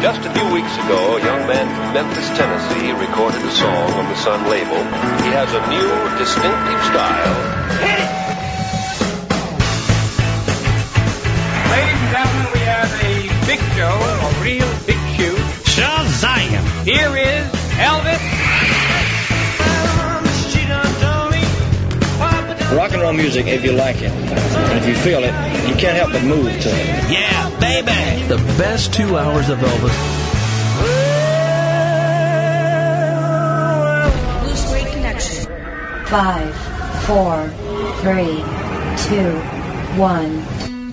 Just a few weeks ago, a young man from Memphis, Tennessee, recorded a song on the Sun label. He has a new, distinctive style. Hit it! Ladies and gentlemen, we have a big show, a real big shoot. Shazam! Here is Elvis. Rock and roll music, if you like it, and if you feel it, you can't help but move to it. Yeah, baby! The best 2 hours of Elvis. Blue Suede Connection. 5, 4, 3, 2, 1.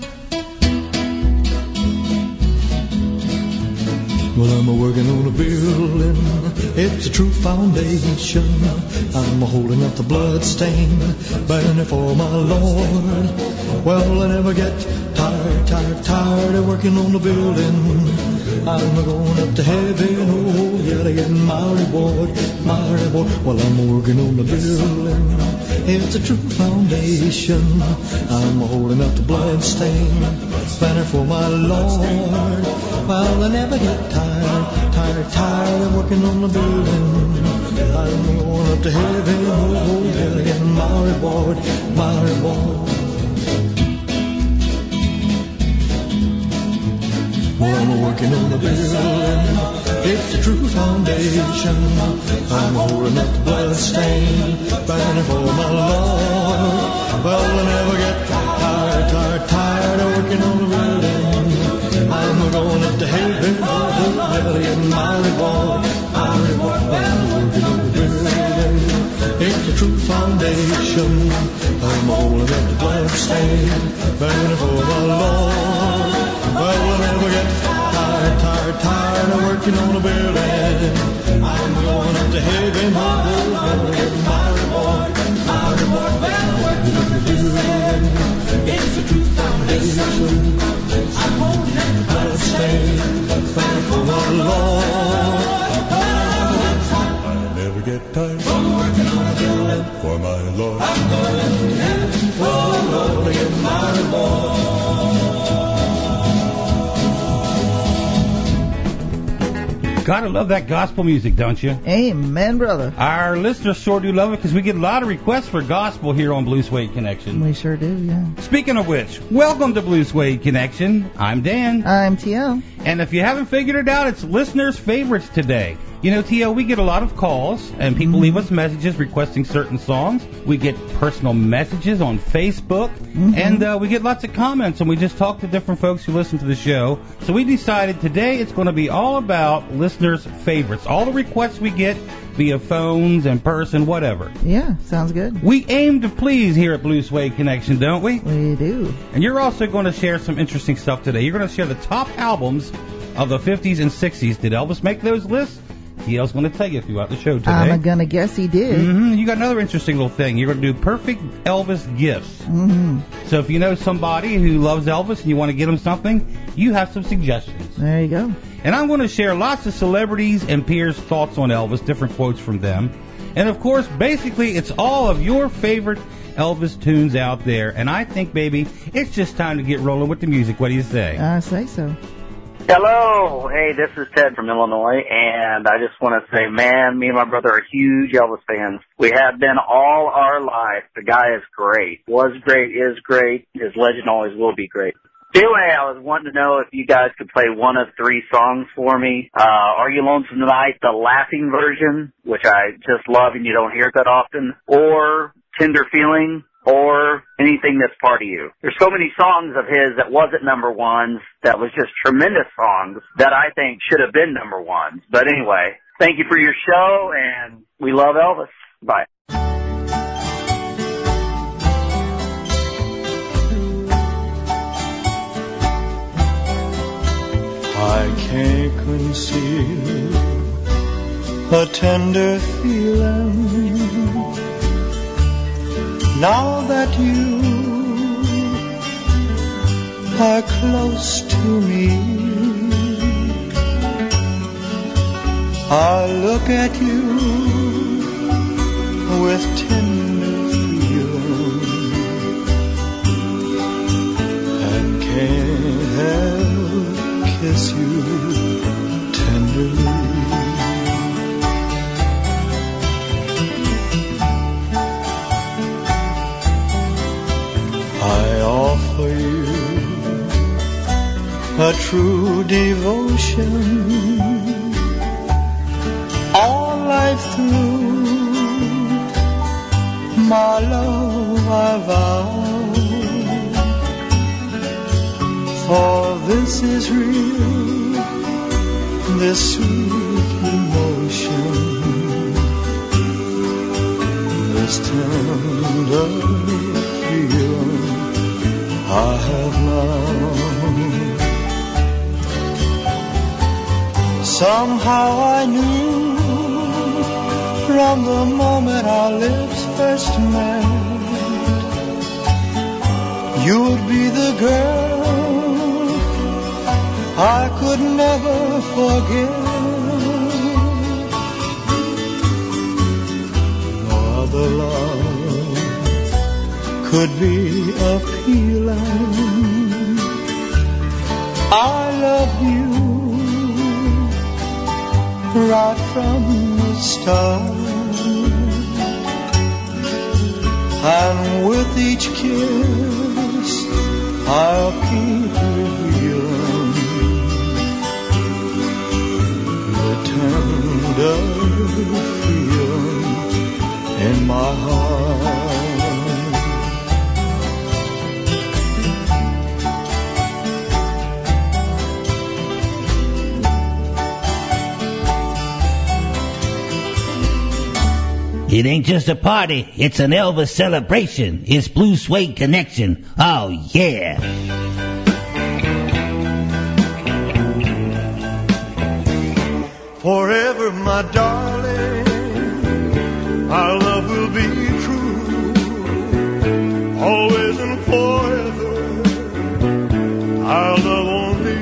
Well, I'm working on a building, it's a true foundation. I'm holding up the blood stain, burning for my Lord. Well, I never get tired of working on the building. I'm going up to heaven, oh, yeah, to get my reward. Well, I'm working on the building, it's a true foundation. I'm holding up the blood stain, burning for my Lord. Well, I never get tired of working on the building. I'm going up to heaven, oh, yeah, to get my reward. Well, I'm working on the building, it's a true foundation. I'm holding up the blood stain, burning for my Lord. Well, I never get tired of working on the building. I'm going up to heaven, oh, to get my reward. I'm working on the building, it's a true foundation. I'm holding up the blood stain, burning for my Lord. Well, I'll never get tired of working on a building. I'm going up to heaven, oh, to get my reward. Working on the building, it's a true foundation. I'm holding up the blood stain, burning for my Lord. I'll never get tired of working on a building for my Lord. I'm going up to heaven, oh, Lord, to get my reward. Gotta love that gospel music, don't you? Amen, brother. Our listeners sure do love it because we get a lot of requests for gospel here on Blue Suede Connection. We sure do, yeah. Speaking of which, welcome to Blue Suede Connection. I'm Dan. I'm TL. And if you haven't figured it out, it's listeners' favorites today. You know, TL, we get a lot of calls, and people leave us messages requesting certain songs. We get personal messages on Facebook, and we get lots of comments, and we just talk to different folks who listen to the show. So we decided today it's going to be all about listeners' favorites. All the requests we get via phones, in person, whatever. Yeah, sounds good. We aim to please here at Blue Suede Connection, don't we? We do. And you're also going to share some interesting stuff today. You're going to share the top albums of the 50s and 60s. Did Elvis make those lists? TL's going to tell you throughout the show today. I'm going to guess he did. You got another interesting little thing. You're going to do perfect Elvis gifts. So if you know somebody who loves Elvis and you want to get them something, you have some suggestions. There you go. And I'm going to share lots of celebrities and peers' thoughts on Elvis, different quotes from them. And, of course, basically it's all of your favorite Elvis tunes out there. And I think, baby, it's just time to get rolling with the music. What do you say? I say so. Hello. Hey, this is Ted from Illinois, and I just want to say, man, me and my brother are huge Elvis fans. We have been all our life. The guy is great. Was great, is great. His legend always will be great. Anyway, I was wanting to know if you guys could play one of 3 songs for me. Are You Lonesome Tonight, the laughing version, which I just love and you don't hear that often, or Tender Feeling, or anything that's part of you. There's so many songs of his that wasn't number ones that was just tremendous songs that I think should have been number ones. But anyway, thank you for your show, and we love Elvis. Bye. I can't conceal a tender feeling now that you are close to me. I look at you with tender feeling and can't help kiss you a true devotion. All life through, my love I vow, for this is real, this sweet emotion, this tender feeling I have now. Somehow I knew from the moment our lips first met, you would be the girl I could never forget. No other love could be appealing. I love you right from the start, and with each kiss I'll keep revealing the tender feeling in my heart. It ain't just a party, it's an Elvis celebration. It's Blue Suede Connection. Oh, yeah. Forever, my darling, our love will be true. Always and forever, I'll love only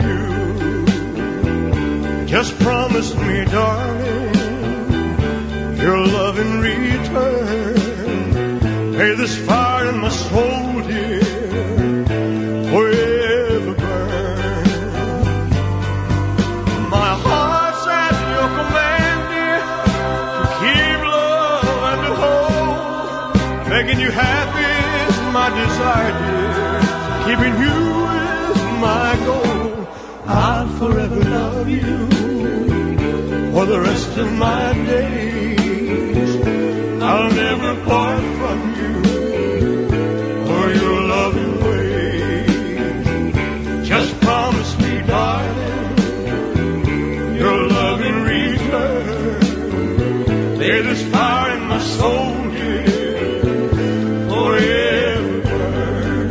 you. Just promise me, darling, your love in return. May this fire in my soul, dear, forever burn. My heart's at your command, dear, to keep love and to hold. Making you happy is my desire, dear. Keeping you is my goal. I'll forever love you for the rest of my days. I'll never part from you or your loving ways. Just promise me, darling, your love in return. May this fire in my soul, dear, forever burn.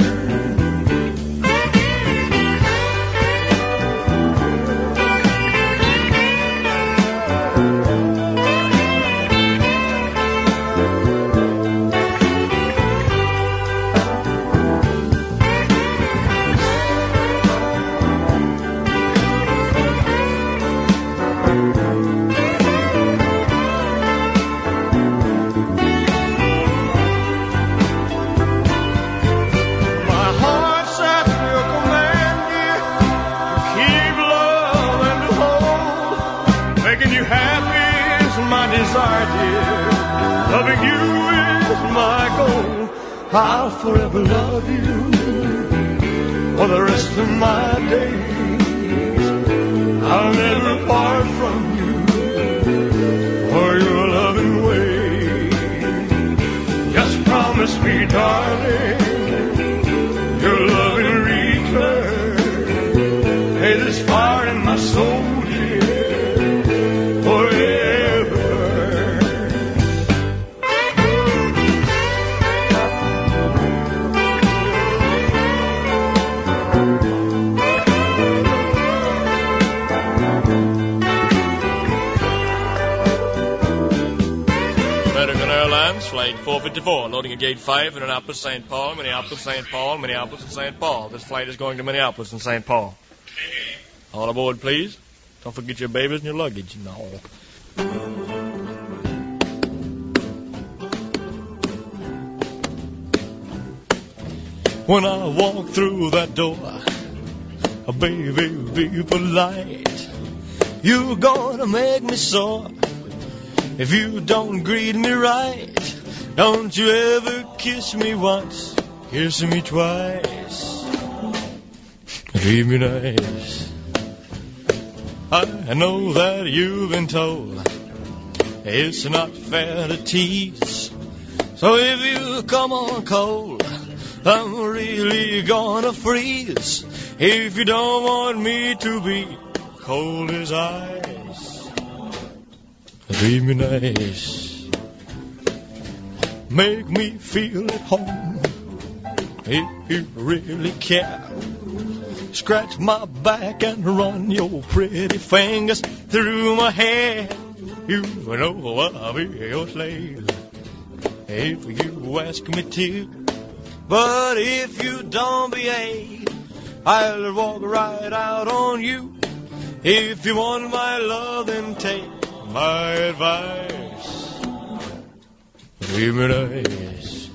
Loving you is my goal. I'll forever love you for the rest of my days. I'll never part from you or your loving ways. Just promise me, darling, your love in return. May this fire in my soul, dear, forever. Flight 454, loading at Gate 5, Minneapolis, St. Paul, Minneapolis, St. Paul, Minneapolis, and St. Paul. This flight is going to Minneapolis and St. Paul. All aboard, please. Don't forget your babies and your luggage. No. When I walk through that door, baby, be polite. You're gonna make me sore if you don't greet me right. Don't you ever kiss me once, kiss me twice. treat me nice. I know that you've been told it's not fair to tease. So if you come on cold, I'm really gonna freeze. If you don't want me to be cold as ice, treat me nice. Make me feel at home if you really care. Scratch my back and run your pretty fingers through my hair. You know I'll be your slave if you ask me to. But if you don't behave, I'll walk right out on you. If you want my love, then take my advice. Treat me nice.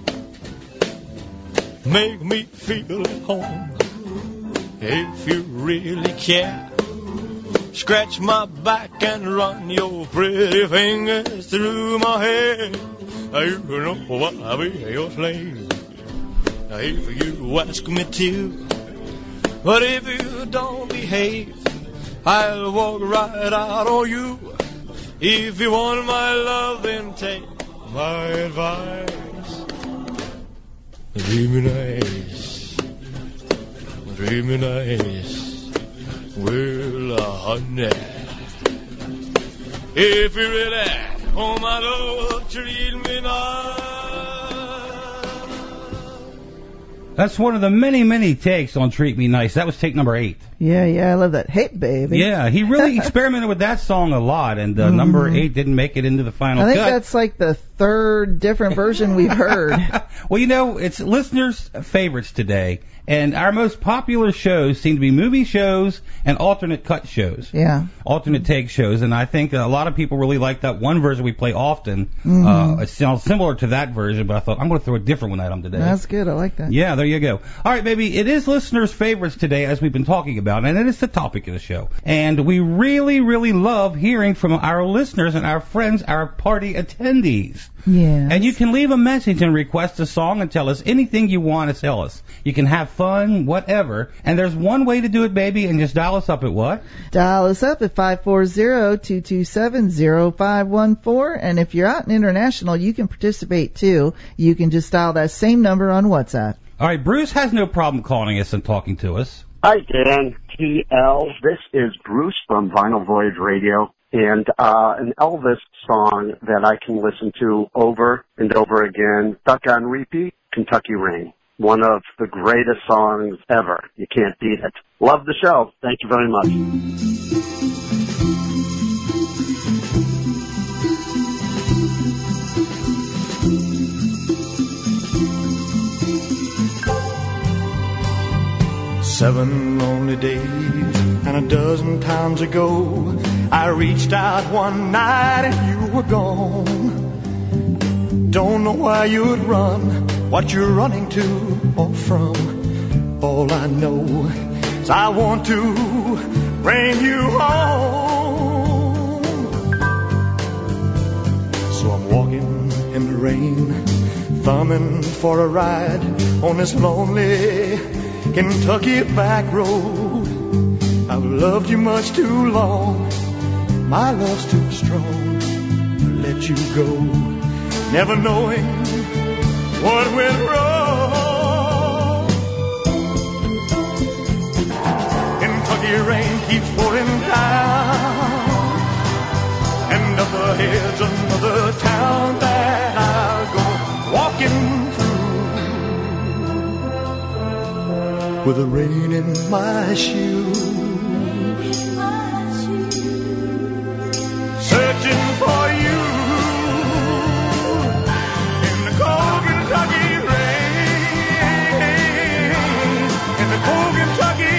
Make me feel at home if you really care. Scratch my back and run your pretty fingers through my hair. You know I'll be your slave if you ask me to. But if you don't behave, I'll walk right out on you. If you want my love, then take my advice. Treat me nice. Treat me nice. Well, honey, if you really want my love, treat me nice. That's one of the many, many takes on Treat Me Nice. That was take number 8. Yeah, I love that. Hey, baby. Yeah, he really experimented with that song a lot, and number 8 didn't make it into the final cut. I think that's like the third different version we've heard. Well, you know, it's listeners' favorites today, and our most popular shows seem to be movie shows and alternate cut shows. Yeah. Alternate take shows, and I think a lot of people really like that one version we play often. It sounds similar to that version, but I thought I'm going to throw a different one at them today. That's good. I like that. Yeah, there you go. All right, baby, it is listeners' favorites today, as we've been talking about, and it is the topic of the show. And we really, really love hearing from our listeners and our friends, our party attendees. Yeah. And you can leave a message and request a song and tell us anything you want to tell us. You can have fun, whatever. And there's one way to do it, baby, and just dial us up at what? Dial us up at 540-227-0514. And if you're out in international, you can participate too. You can just dial that same number on WhatsApp. All right, Bruce has no problem calling us and talking to us. Hi, Dan. TL. This is Bruce from Vinyl Voyage Radio. And an Elvis song that I can listen to over and over again, stuck on repeat, Kentucky Rain. One of the greatest songs ever. You can't beat it. Love the show. Thank you very much. 7 lonely days and a dozen times ago, I reached out one night and you were gone. Don't know why you'd run, what you're running to or from. All I know is I want to bring you home. So I'm walking in the rain, thumbing for a ride on this lonely Kentucky back road. I've loved you much too long, my love's too strong to let you go, never knowing what went wrong. Kentucky rain keeps pouring down, and up ahead's another town that I'll go walking through, with the rain in my shoes, searching for you in the cold Kentucky rain, in the cold Kentucky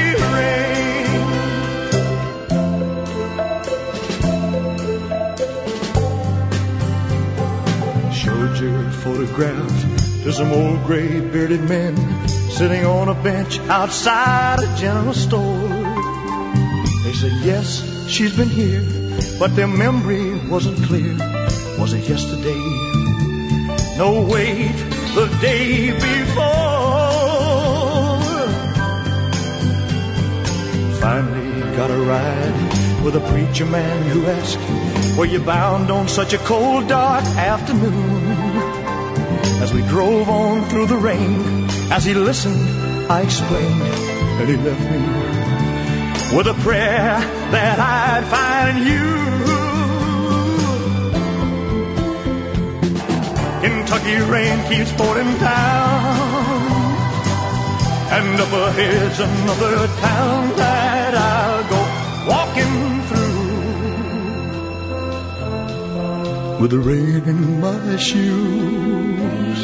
rain. Showed your photograph to some old gray bearded men sitting on a bench outside a general store. They said, yes, she's been here, but their memory wasn't clear. Was it yesterday? No, wait, the day before. finally got a ride with a preacher man who asked, were you bound on such a cold, dark afternoon? As we drove on through the rain, as he listened, I explained, and he left me with a prayer that I'd find you. Kentucky rain keeps pouring down, and up ahead's another town that I'll go walking through with the rain in my shoes,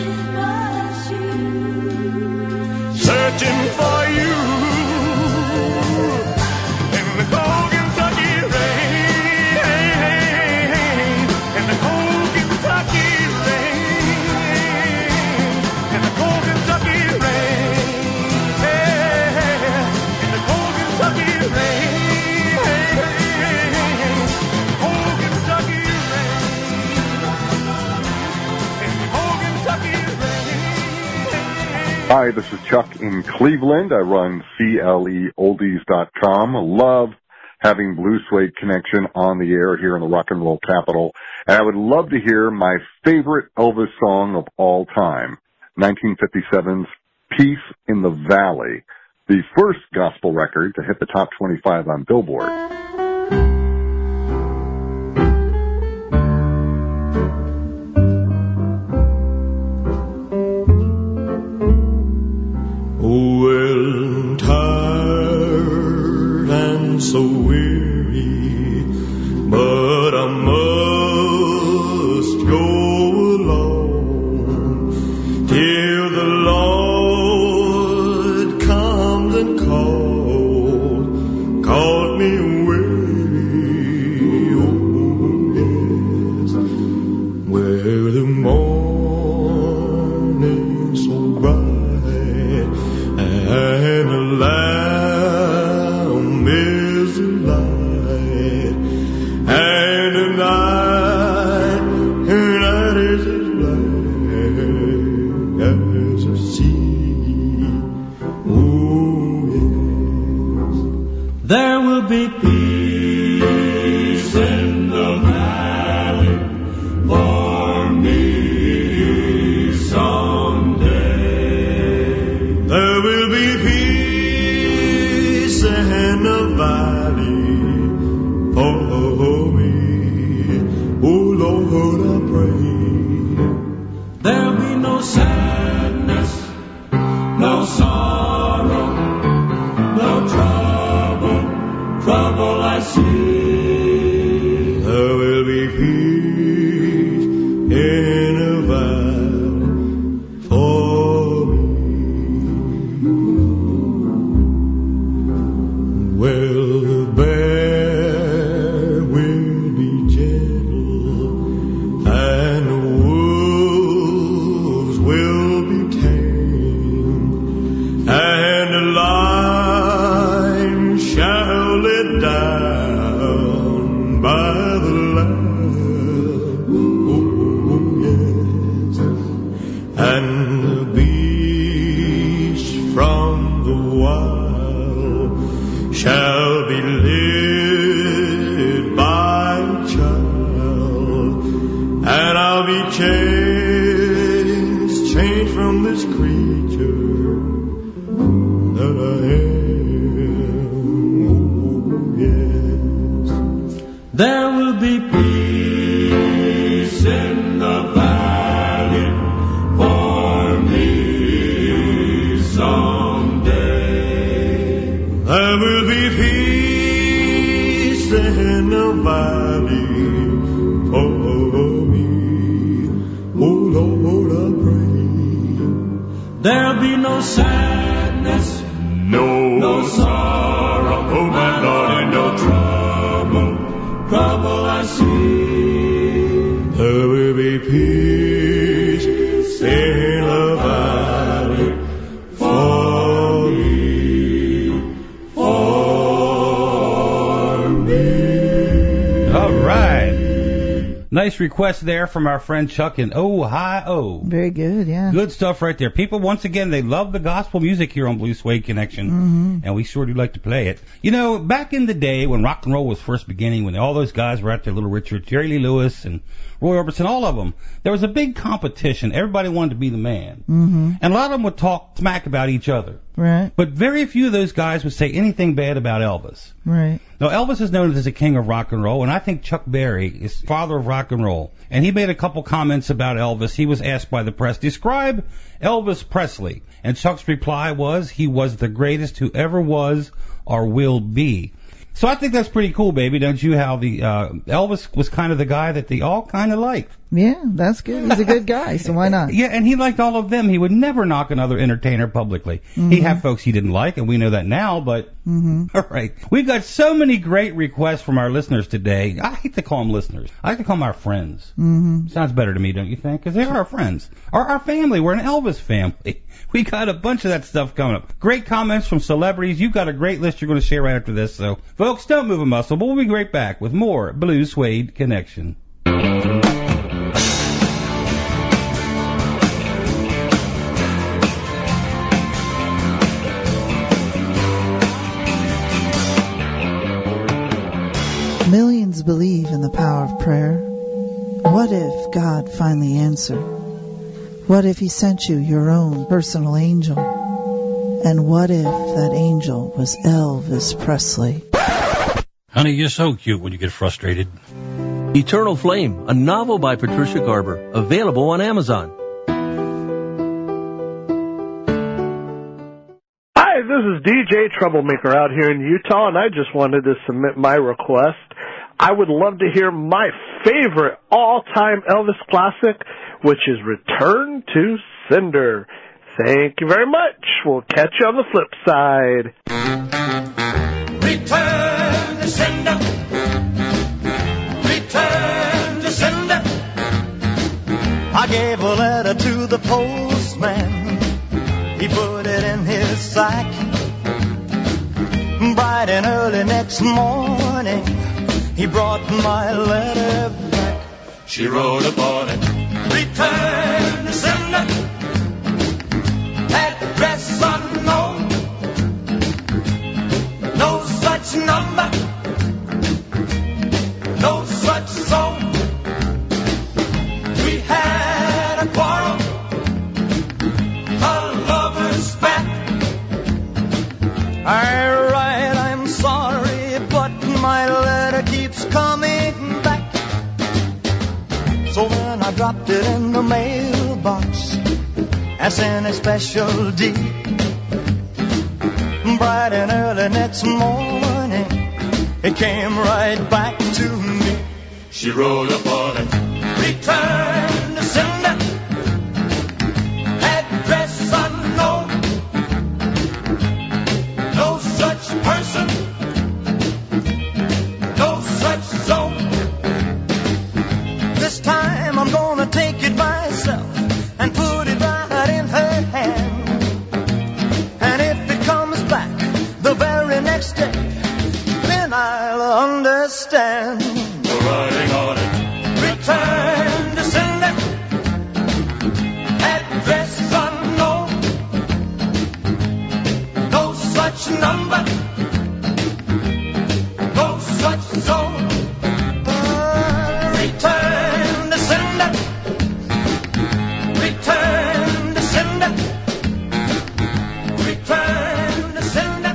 searching for you in the cold Kentucky rain, in the cold Kentucky rain, in the cold Kentucky rain, in the cold Kentucky rain, cold Kentucky rain, in the cold Kentucky rain. Hi, this is Chuck in Cleveland. I run CLEoldies.com. Love having Blue Suede Connection on the air here in the rock and roll capital. And I would love to hear my favorite Elvis song of all time, 1957's Peace in the Valley, the first gospel record to hit the top 25 on Billboard. Well, tired and so weary, but I must go along till the Lord comes and called me away. Oh, yes, where the morning's so bright and the Lamb is the light, and the night is as black as the sea. Oh, yes. There will be peace in the valley for me someday. There will be peace in the valley for me. Oh Lord, I pray. There'll be no sadness, no sorrow, no trouble I see. There will be peace in the valley for me. Well, the bear will be gentle, and the wolves will be tame, and the lion shall lay down by the lamb. Oh, yes. And the beast from the wild shall be led by a child, and I'll be changed from this creature that I am. Oh, yes. There will be peace in the valley for me someday. There will be peace in the valley for me. Oh Lord, I pray. There'll be no sadness, no sorrow, oh my Lord, and no trouble I see. There will be peace in the valley for me. All right. Nice request there from our friend Chuck in Ohio. Very good, yeah. Good stuff right there. People, once again, they love the gospel music here on Blue Suede Connection, and we sure do like to play it. You know, back in the day when rock and roll was first beginning, when all those guys were out there, Little Richard, Jerry Lee Lewis, and Roy Orbison, all of them, there was a big competition. Everybody wanted to be the man. And a lot of them would talk smack about each other. Right. But very few of those guys would say anything bad about Elvis. Right. Now, Elvis is known as the king of rock and roll, and I think Chuck Berry is father of rock and roll. And he made a couple comments about Elvis. He was asked by the press, describe Elvis Presley. And Chuck's reply was, he was the greatest who ever was or will be. So I think that's pretty cool, baby, don't you? How the Elvis was kind of the guy that they all kind of liked. Yeah, that's good. He's a good guy, so why not? Yeah, and he liked all of them. He would never knock another entertainer publicly. He had folks he didn't like, and we know that now, but all right. We've got so many great requests from our listeners today. I hate to call them listeners. I like to call them our friends. Sounds better to me, don't you think? Because they are our friends. Our family. We're an Elvis family. We got a bunch of that stuff coming up. Great comments from celebrities. You've got a great list you're going to share right after this. So, folks, don't move a muscle, but we'll be right back with more Blue Suede Connection. Millions believe in the power of prayer. What if God finally answered? What if he sent you your own personal angel? And what if that angel was Elvis Presley? Honey, you're so cute when you get frustrated. Eternal Flame, a novel by Patricia Garber, available on Amazon. Hi, this is DJ Troublemaker out here in Utah, and I just wanted to submit my request. I would love to hear my favorite all-time Elvis classic, which is Return to Cinder. Thank you very much. We'll catch you on the flip side. Return to sender. Return to sender. I gave a letter to the postman. He put it in his sack. Bright and early next morning, he brought my letter back. She wrote upon it, return to sender. Address unknown. No such number. No such zone. We had a quarrel. A lover's spat. Alright, I'm sorry, but my letter keeps coming back. So then I dropped it in the mailbox as in a special deed. Bright and early next morning, it came right back to me. She wrote upon it, return to sender. Address unknown. No such person. No such zone. This time I'm gonna take it myself and put it right in her hand. And if it comes back the very next day, then I'll understand. We're writing on it. Return to sender. Address unknown. No such number. No such zone. Return to sender. Return to sender. Return to sender.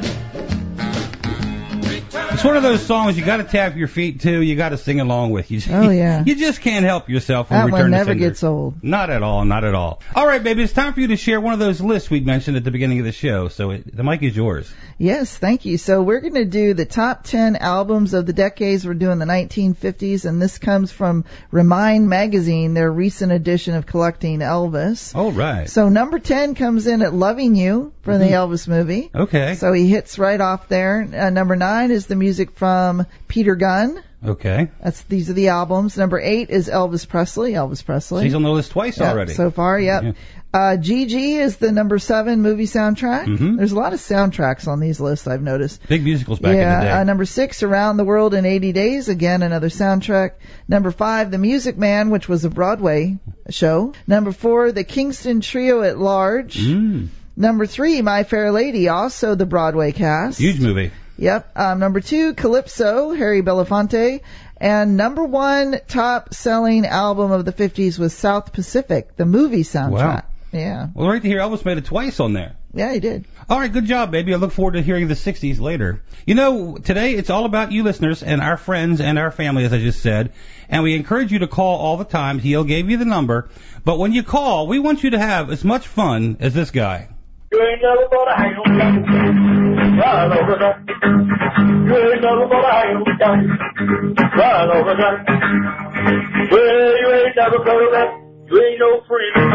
It's one of those songs you got to tap your feet to. You got to sing along with. You just can't help yourself when That Return one to never Cinder. gets old. Not at all, not at all. All right, baby, it's time for you to share one of those lists we mentioned at the beginning of the show. So the mic is yours. Yes, thank you. So we're going to do the top 10 albums of the decades. We're doing the 1950s, and this comes from Remind Magazine, their recent edition of Collecting Elvis. All right. So number 10 comes in at Loving You from the Elvis movie. Okay. So he hits right off there. Number 9 is the music music from Peter Gunn. Okay. These are the albums. Number 8 is Elvis Presley. She's on the list twice already. So far, yep. Yeah. Gigi is the number 7 movie soundtrack. Mm-hmm. There's a lot of soundtracks on these lists, I've noticed. Big musicals back in the day. Number 6, Around the World in 80 Days. Again, another soundtrack. Number 5, The Music Man, which was a Broadway show. Number 4, The Kingston Trio at Large. Number 3, My Fair Lady, also the Broadway cast. Huge movie. Yep. Number 2, Calypso, Harry Belafonte. And number 1 top-selling album of the 50s was South Pacific, the movie soundtrack. Wow. Yeah. Well, right to hear Elvis made it twice on there. Yeah, he did. All right, good job, baby. I look forward to hearing the 60s later. You know, today it's all about you listeners and our friends and our family, as I just said. And we encourage you to call all the time. He'll gave you the number. But when you call, we want you to have as much fun as this guy. You ain't never gonna hang on, run over that. You ain't never gonna hang on, run over that. Well, you ain't never gonna let, you ain't no freedom.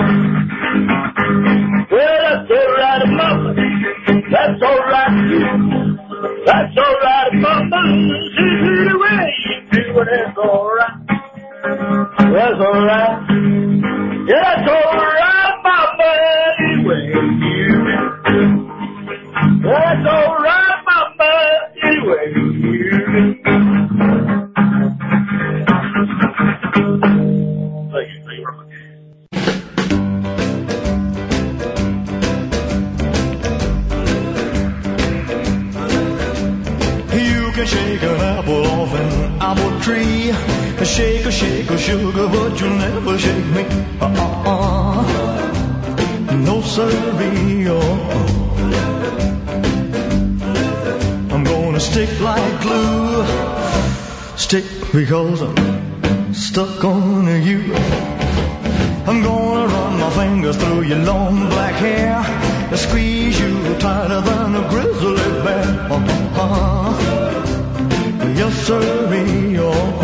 Well, that's alright, mama. That's alright, that's alright, mama. See the way you do it, it's alright. That's alright. Yeah, that's alright, mama. Anyway, that's alright, mama. Anyway, thank you very much. You can shake an apple off an apple tree. Shake a sugar, but you'll never shake me. No sirree, I'm gonna stick like glue. Stick because I'm stuck on you. I'm gonna run my fingers through your long black hair and squeeze you tighter than a grizzly bear. Yes, sirree,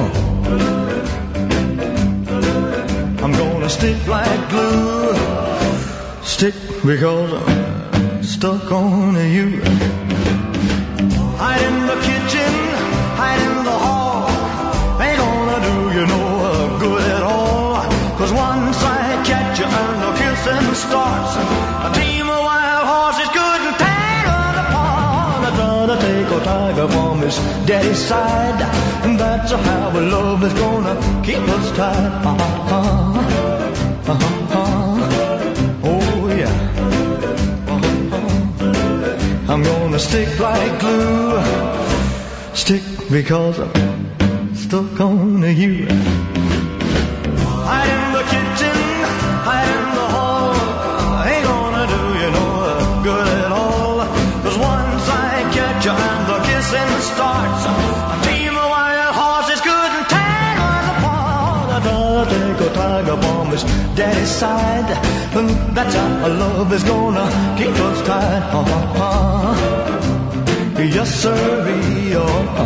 I'm gonna stick like glue. Stick because I'm stuck on you. Hide in the kitchen, hide in the hall. Ain't gonna do you no good at all. 'Cause once I catch you and the kissing starts, a team of wild horses couldn't tear it apart. I gotta take a tiger from his daddy's side, and that's how a love is gonna keep us tied. Oh yeah. I'm gonna stick like glue. Stick because I'm stuck on you. Hide in the kitchen, hide in the hall. Ain't gonna do you no good at all. 'Cause once I catch you and the kissing starts, a team of wild horses couldn't tear us apart. I gotta take a tiger from his daddy's side, and that's how love is gonna keep us tied. Yes, sirree,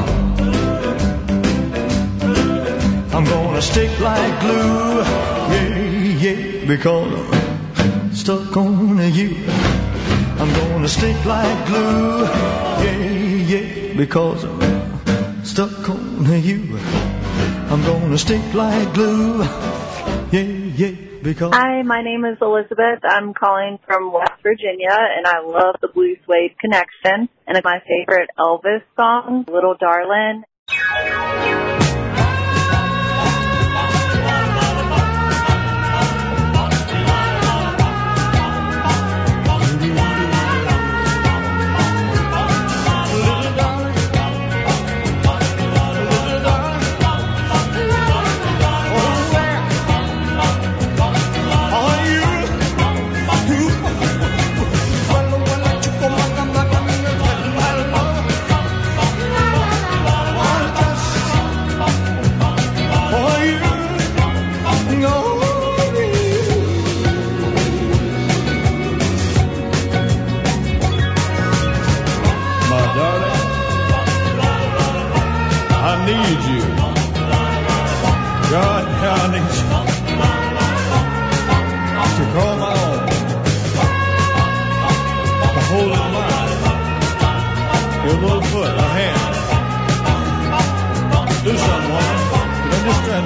I'm gonna stick like glue, yeah, because I'm stuck on you. I'm gonna stick like glue, yeah, because I'm stuck on you. I'm gonna stick like glue, yeah, because... Hi, my name is Elizabeth. I'm calling from West Virginia, and I love the Blue Suede Connection. And it's my favorite Elvis song, Little Darlin'.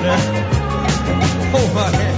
there. Hold my hand.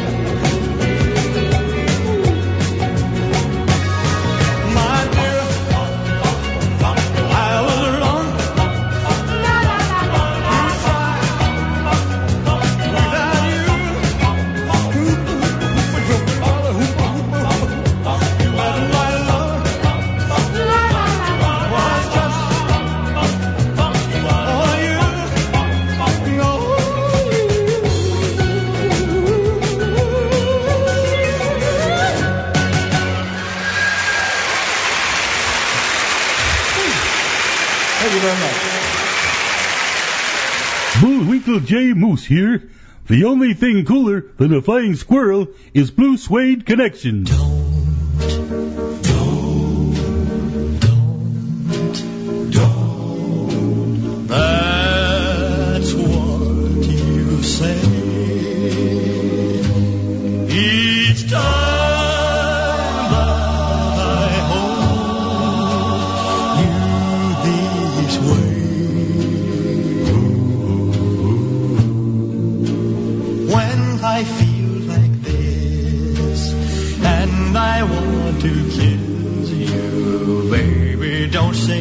Bullwinkle J. Moose here. The only thing cooler than a flying squirrel is Blue Suede Connection. That's what you say each time that I hold you this way. When I feel like this and I want to kiss you, baby, don't say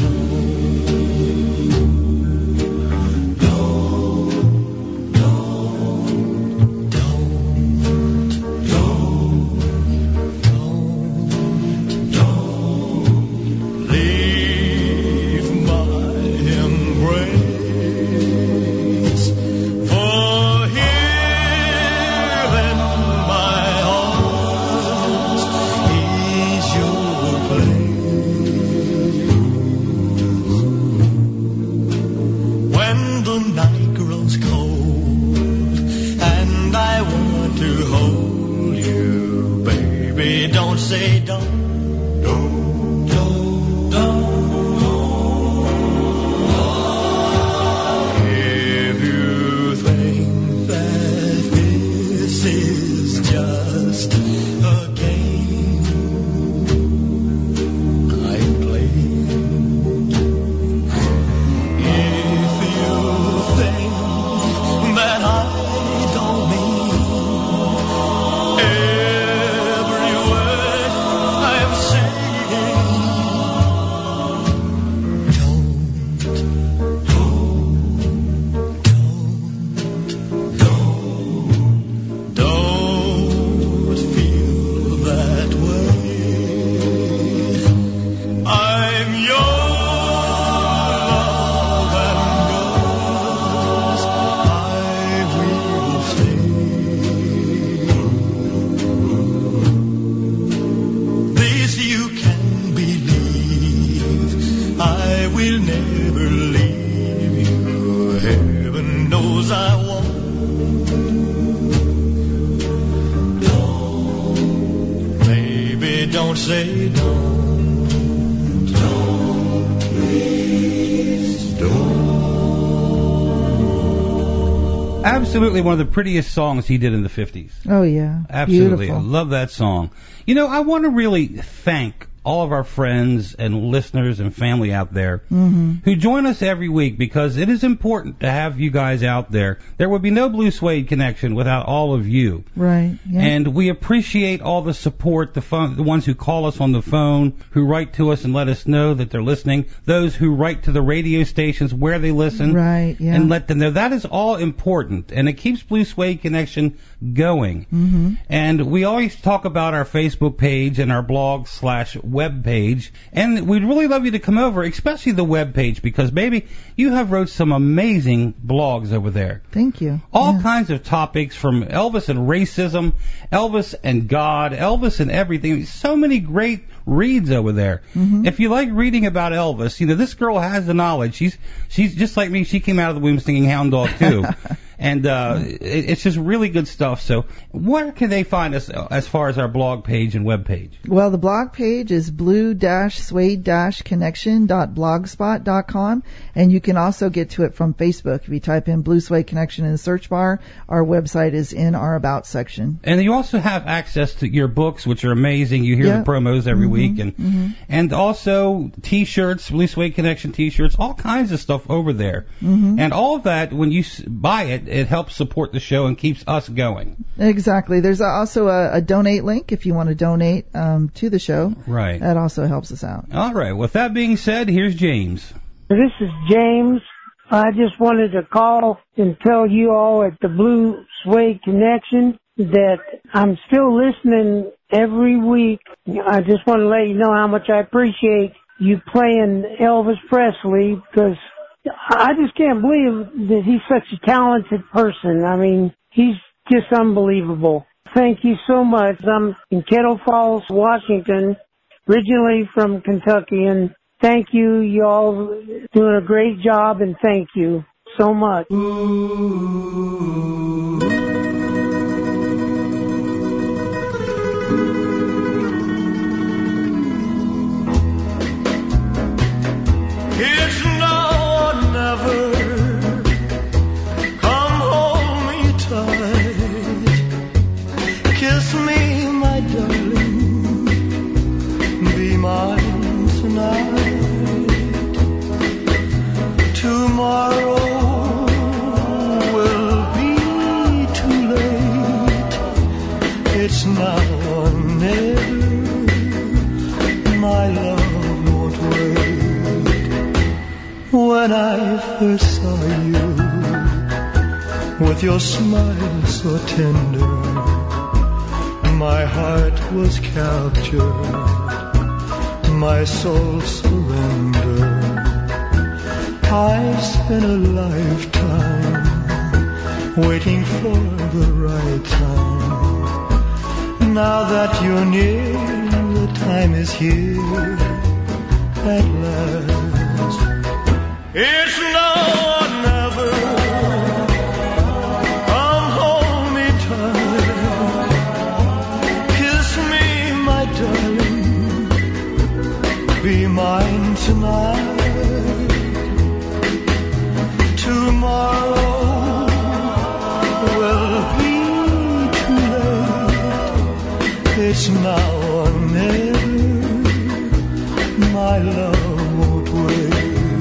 Absolutely one of the prettiest songs he did in the 50s. Oh, yeah. Absolutely. Beautiful. I love that song. You know, I want to really thank all of our friends and listeners and family out there who join us every week, because it is important to have you guys out there. There would be no Blue Suede Connection without all of you. Right. Yeah. And we appreciate all the support, the ones who call us on the phone, who write to us and let us know that they're listening, those who write to the radio stations where they listen, right, yeah, and let them know. That is all important, and it keeps Blue Suede Connection going. And we always talk about our Facebook page and our blog/web page, and we'd really love you to come over, especially the web page, because baby, you have wrote some amazing blogs over there. Thank you. All kinds of topics, from Elvis and racism, Elvis and God, Elvis and everything. So many great reads over there. If you like reading about Elvis, you know, this girl has the knowledge. She's just like me. She came out of the womb singing Hound Dog too. And it's just really good stuff. So where can they find us as far as our blog page and web page? Well, the blog page is blue-suede-connection.blogspot.com, and you can also get to it from Facebook. If you type in Blue Suede Connection in the search bar, our website is in our About section. And you also have access to your books, which are amazing. You hear the promos every week. And also T-shirts, Blue Suede Connection T-shirts, all kinds of stuff over there. And all of that, when you buy it, it helps support the show and keeps us going. Exactly. There's also a donate link if you want to donate to the show. Right. That also helps us out. All right. With that being said, here's James. This is James. I just wanted to call and tell you all at the Blue Suede Connection that I'm still listening every week. I just want to let you know how much I appreciate you playing Elvis Presley, because I just can't believe that he's such a talented person. I mean, he's just unbelievable. Thank you so much. I'm in Kettle Falls, Washington, originally from Kentucky, and thank you. You all doing a great job, and thank you so much. It's now or never. Come hold me tight. Kiss me, my darling. Be mine tonight. Tomorrow will be too late. It's now or never. My love won't wait. When I first saw you, with your smile so tender, my heart was captured, my soul surrendered. I spent a lifetime waiting for the right time. Now that you're near, the time is here at last. It's now or never. Come hold me tight. Kiss me, my darling. Be mine tonight. Tomorrow will be too late. It's now or never. My love won't wait.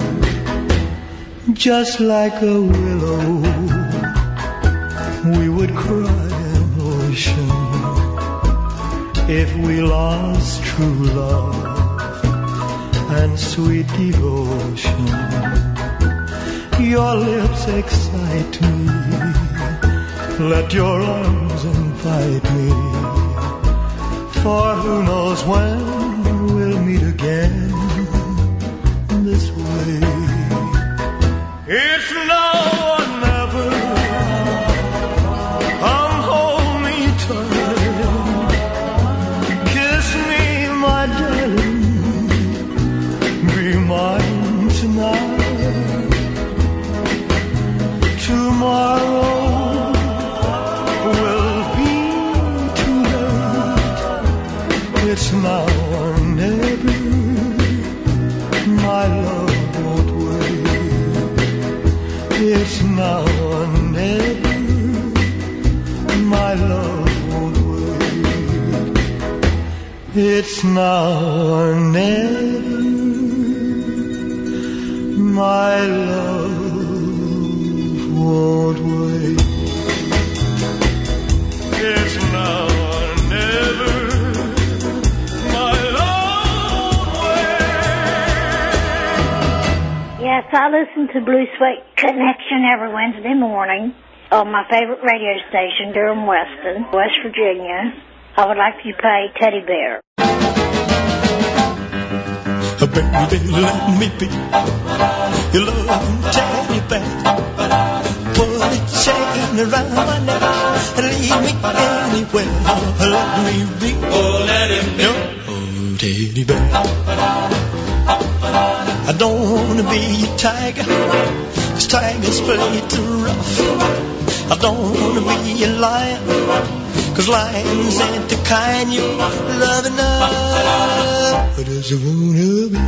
Just like a willow, we would cry an ocean if we lost true love and sweet devotion. Your lips excite me, let your arms invite me, for who knows when we'll meet again this way. It's now or never. Come hold me tight. Kiss me, my darling. Be mine tonight. Tomorrow will be too late. It's now or never. My love won't wait. It's now or never. My love won't wait. It's now or never. My love won't wait. It's now or never. My love won't wait. Yes, I listen to Blue Suede Connection every Wednesday morning on my favorite radio station, Durham Weston, West Virginia. I would like you to play Teddy Bear. Baby, let me be your loving teddy bear. Put a chain around my neck and leave me anywhere. Let me be, let him be your teddy bear. I don't wanna be a tiger, 'cause tigers play too rough. I don't wanna be a lion, 'cause lions ain't the kind you love enough. I just wanna be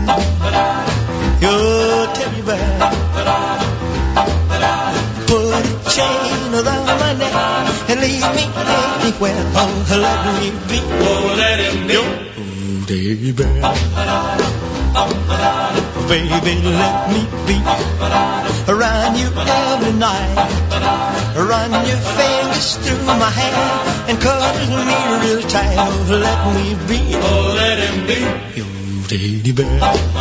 your teddy bear. Put a chain around my neck and leave me anywhere. Oh, let me be, let him be your teddy bear. baby, let me be around you every night. Run your fingers through my hair and cuddle me real tight. Oh, let me be, oh, let him be your teddy bear.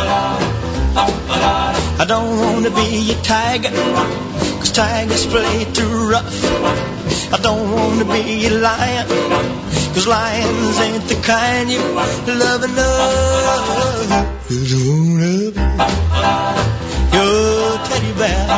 I don't want to be a tiger, 'cause tigers play too rough. I don't want to be a lion, 'cause lions ain't the kind you love enough. I don't wanna be your teddy bear.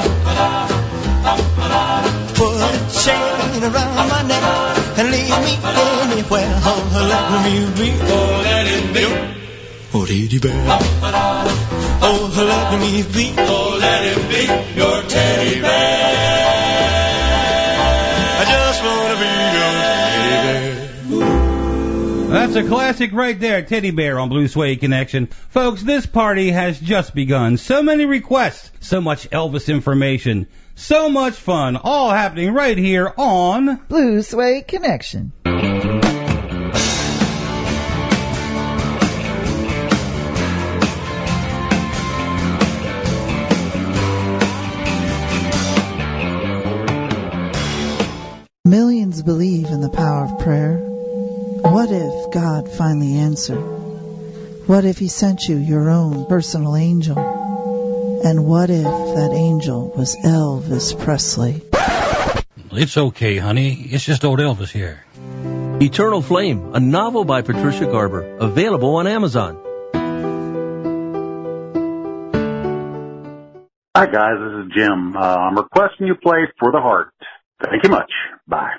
Put a chain around my neck and leave me anywhere. Oh, let me be, oh, let it be, oh, teddy bear. Oh, let me be, oh, let it be your teddy bear. I just wanna be your teddy bear. That's a classic right there, Teddy Bear on Blue Suede Connection. Folks, this party has just begun. So many requests, so much Elvis information, so much fun, all happening right here on Blue Suede Connection. Millions believe in the power of prayer. What if God finally answered? What if he sent you your own personal angel? And what if that angel was Elvis Presley? It's okay, honey. It's just old Elvis here. Eternal Flame, a novel by Patricia Garber, available on Amazon. Hi guys, this is Jim. I'm requesting you play For the Heart. Thank you much. Bye.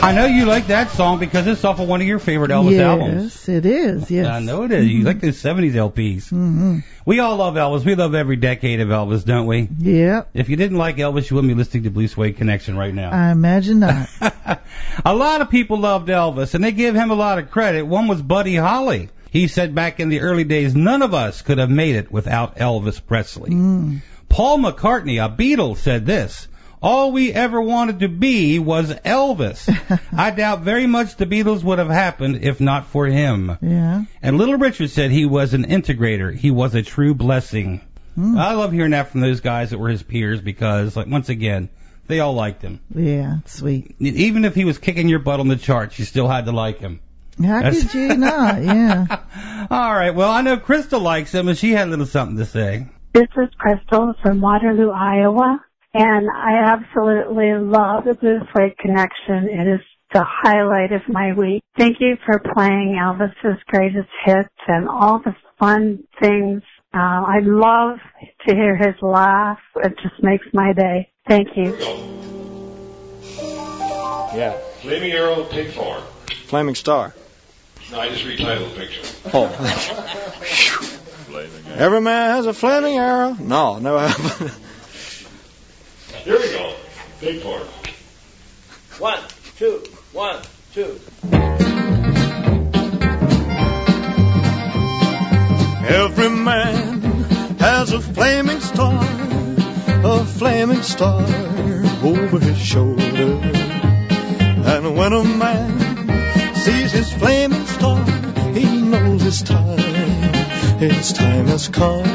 I know you like that song because it's off of one of your favorite Elvis albums. Yes, it is. Yes. I know it is. You like those 70s LPs. Mm-hmm. We all love Elvis. We love every decade of Elvis, don't we? Yep. If you didn't like Elvis, you wouldn't be listening to Blue Suede Connection right now. I imagine not. A lot of people loved Elvis, and they give him a lot of credit. One was Buddy Holly. He said back in the early days, none of us could have made it without Elvis Presley. Paul McCartney, a Beatle, said this: all we ever wanted to be was Elvis. I doubt very much the Beatles would have happened if not for him. Yeah. And Little Richard said he was an integrator. He was a true blessing. I love hearing that from those guys that were his peers because, like, once again, they all liked him. Yeah, sweet. Even if he was kicking your butt on the charts, you still had to like him. How could you not? Yeah. All right. Well, I know Crystal likes him, and she had a little something to say. This is Crystal from Waterloo, Iowa, and I absolutely love the Blue Suede Connection. It is the highlight of my week. Thank you for playing Elvis's greatest hits and all the fun things. I love to hear his laugh. It just makes my day. Thank you. Yeah. Flaming Arrow, take 4. Flaming Star. No, I just retitled the picture. Oh. Every man has a flaming arrow. No, never happened. Here we go. Take 4. 1, 2, 1, 2. Every man has a flaming star over his shoulder. And when a man sees his flaming star, he knows his time has come.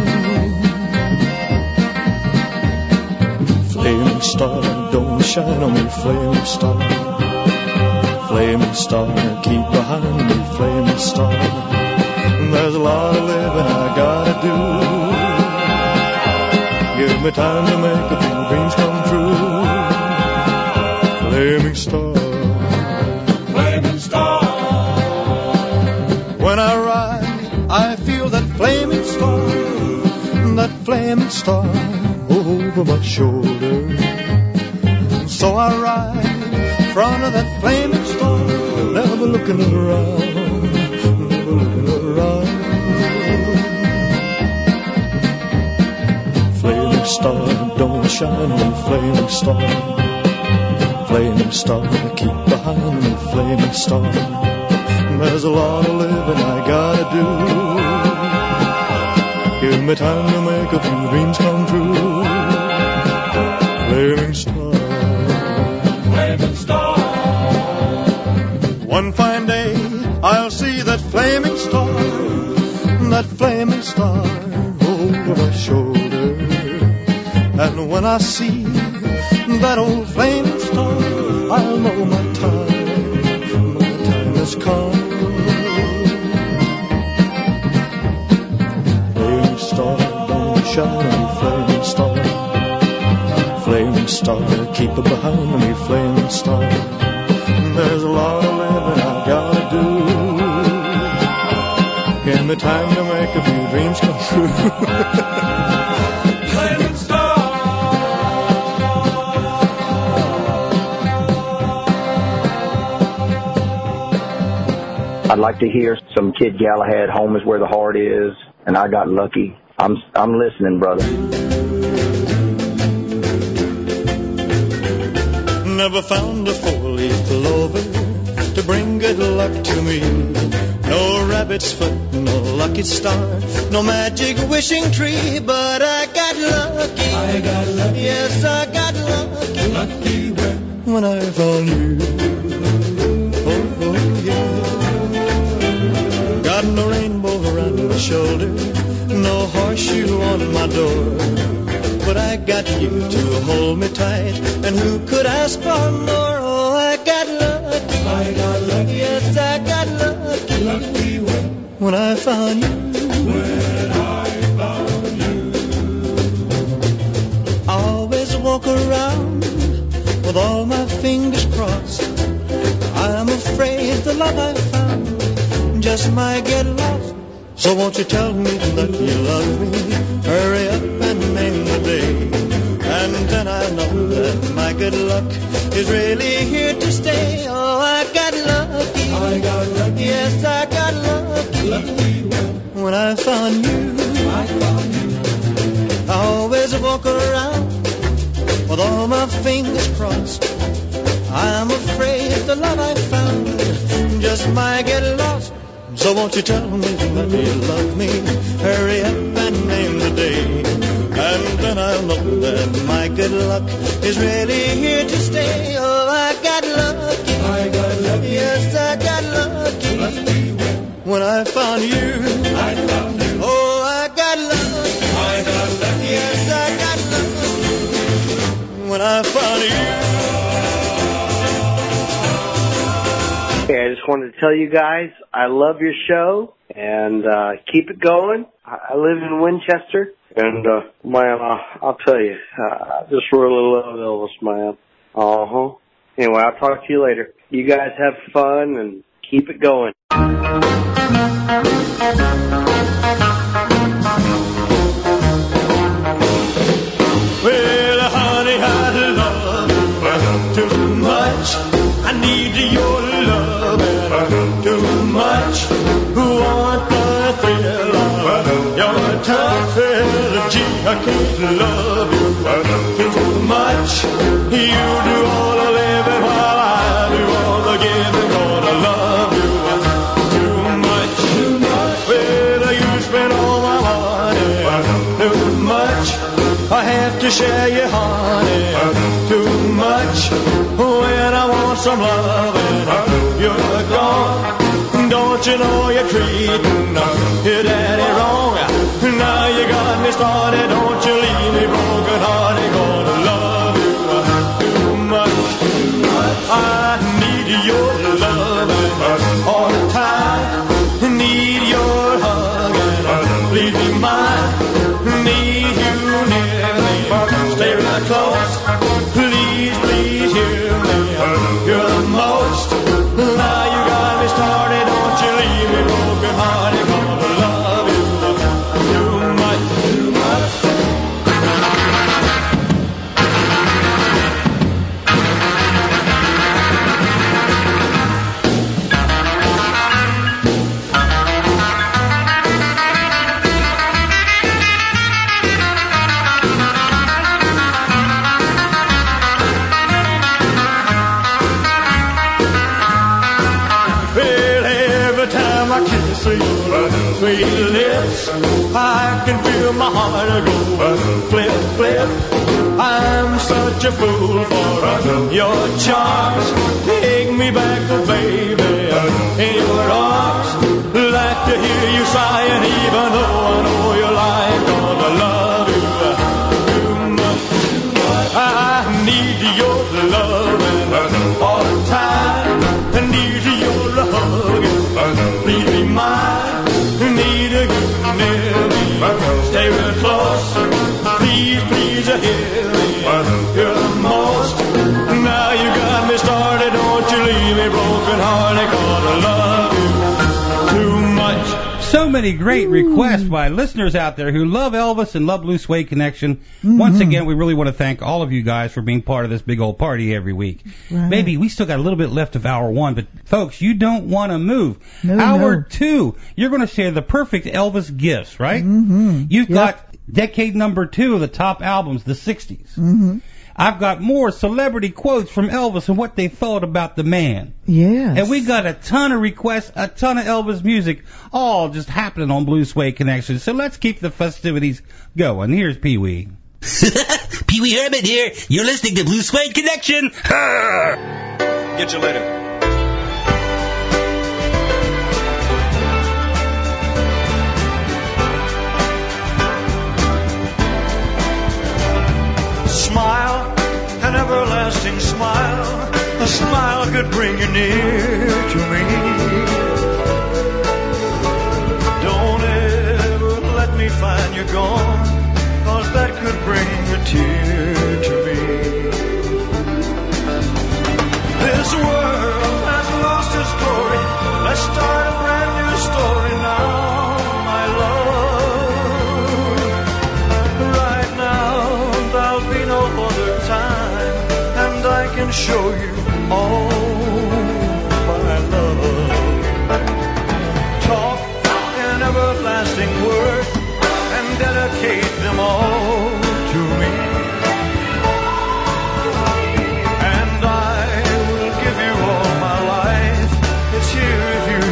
Flaming star, don't shine on me, flaming star. Flaming star, keep behind me, flaming star. There's a lot of living I gotta do. Give me time to make a few dreams come true. Flaming star, flaming star. When I ride, I feel that flaming star over my shoulder. So I ride in front of that flaming star, never looking around. Flaming star, don't shine on flaming star. Flaming star, keep behind me, flaming star. There's a lot of living I gotta do. Give me time to make a few dreams come true. Flaming star, flaming star. One fine day I'll see that flaming star over my shoulder. And when I see that old flaming star, I'll know my time has come. Flaming star, don't shine, flaming star. Flaming star, keep it behind me, flaming star. There's a lot of living I gotta do. Give me time to make a few dreams come true. Flaming star. I'd like to hear some Kid Galahad, Home is Where the Heart Is, and I Got Lucky. I'm listening, brother. Never found a four-leaf clover to bring good luck to me. No rabbit's foot, no lucky star, no magic wishing tree, but I got lucky. I got lucky. Yes, I got lucky. Lucky when I found you. Oh, yeah. Got no rainbow around my shoulder, no horseshoe on my door, but I got you to hold me tight, and who could ask for more? Oh, I got lucky. I got lucky. Yes, I got lucky. Lucky when I found you. When I found you. I always walk around with all my fingers crossed. I'm afraid the love I found just might get lost. So won't you tell me that you love me? Hurry up and name the day, and then I know that my good luck is really here to stay. I found you. I always walk around with all my fingers crossed. I'm afraid the love I found just might get lost. So won't you tell me that you love me? Hurry up and name the day, and then I'll know that my good luck is really here to stay. Oh, I got lucky. Yes, I got lucky. When I found you. Oh, I got lucky. Yes, I got lucky. When I found you. Hey, I just wanted to tell you guys I love your show, and keep it going. I live in Winchester, and man, I'll tell you, I just really love Elvis, man. Anyway, I'll talk to you later. You guys have fun and keep it going. Well, honey, I love you too much. I need your love too much. Who want the thrill of your touch? Gee, I can't love you too much. You do all the living while I do all the giving. Gonna love you too much. Well, you spend all my money too much. I have to share your honey too much. When I want some loving, you're gone. Don't you know you're treating your daddy wrong? Now you got me started. Don't you leave me broken hearted. Gonna love you too much. I need your loving all the time. Need your hugging. Please be mine. Need you near me. Stay right close. Please, please hear me. You're the most. Now you got me started. Don't you leave me broken hearted. Gonna love you too much. Sweet lips, I can feel my heart go flip, flip. I'm such a fool for your charms. Take me back, oh baby, in your arms. Like to hear you sighing, even though I know you're lying. Gonna love you too much. I need your loving all the time. I need your hugging. Please be mine. Need a good near me. Stay real close. Please, please hear me. You're the most. Now you got me started. Don't you leave me broken hearted. Gonna love you too much. So many great requests by listeners out there who love Elvis and love Blue Suede Connection. Once again, we really want to thank all of you guys for being part of this big old party every week. Right. Maybe we still got a little bit left of hour one, but folks, you don't want to move. Hour two, you're going to share the perfect Elvis gifts, right? You've got decade number 2 of the top albums, the 60s. I've got more celebrity quotes from Elvis and what they thought about the man. Yes. And we got a ton of requests, a ton of Elvis music, all just happening on Blue Suede Connection. So let's keep the festivities going. Here's Pee Wee. Pee Wee Herman here. You're listening to Blue Suede Connection. Get you later. Smile, an everlasting smile. A smile could bring you near to me. Don't ever let me find you gone, 'cause that could bring a tear to me. This world has lost its glory. Let's start a brand new story now, my love. Right now there'll be no other time, and I can show you all my love. Talk in everlasting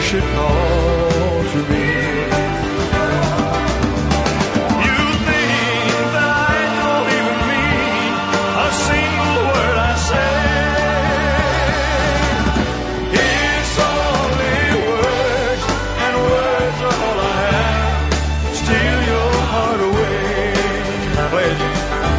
should call to me. You think that I don't even mean a single word I say. It's only words, and words are all I have. Steal your heart away. Play it.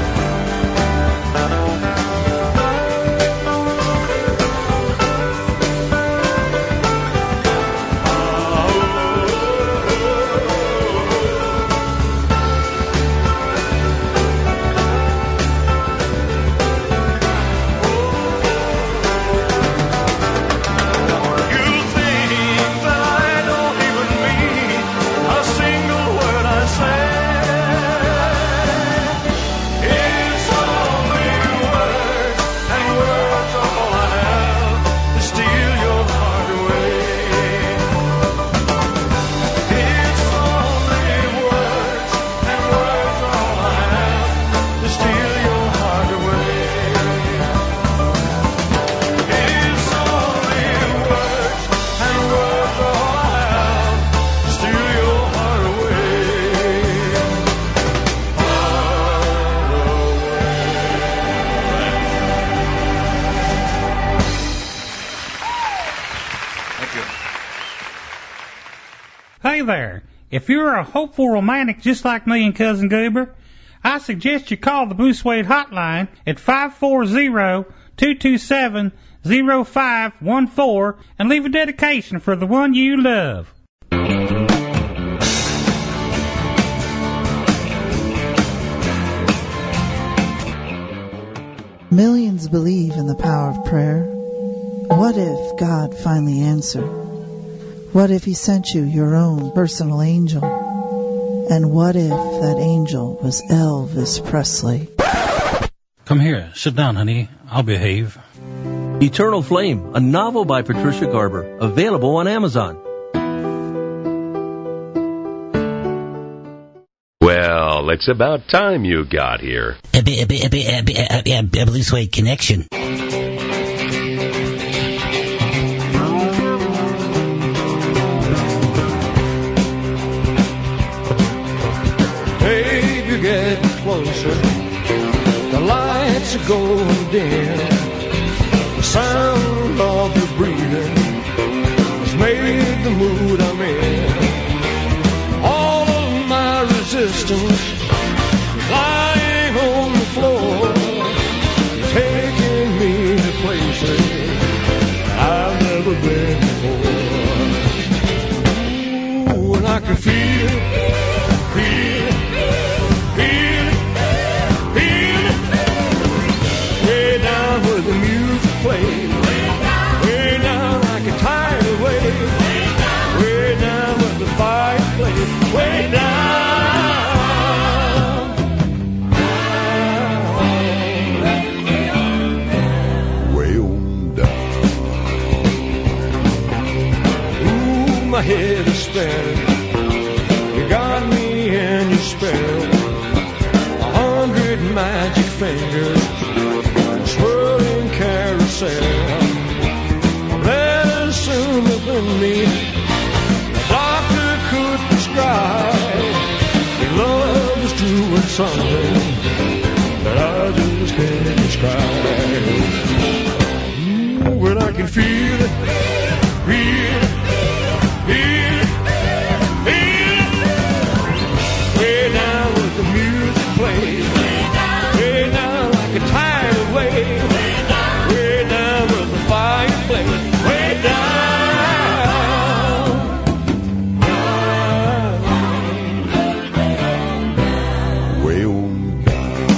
Hey there, if you're a hopeful romantic just like me and Cousin Goober, I suggest you call the Blue Suede hotline at 540-227-0514 and leave a dedication for the one you love. Millions believe in the power of prayer. What if God finally answered? What if he sent you your own personal angel? And what if that angel was Elvis Presley? Come here. Sit down, honey. I'll behave. Eternal Flame, a novel by Patricia Garber, available on Amazon. Well, it's about time you got here. Blue Suede Connection. Get closer, the lights are going dim, the sound of your breathing has made the mood I'm in. All of my resistance lying on the floor, taking me to places I've never been before. Ooh, and I can feel the music plays, way down like a tidal wave, way down with the fireplace, way down, way on down. Ooh, my head is spinning, you got me in your spell, 100 magic fingers, swirling carousel. Medicine within me, the doctor could prescribe. Your love is doing something that I just can't describe. Ooh, when I can feel it, feel it, feel it, feel it. Way down with the music plays, way down like a tidal wave. Fireplace, way down, way on down.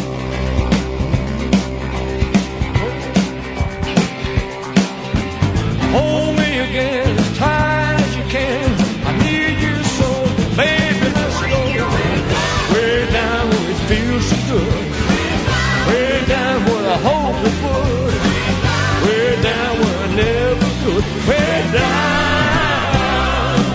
Hold me again as tight as you can. I need you so, baby, let's go. Way down where it feels so good. Way down where I hope it would. Way down where I never could. Way down,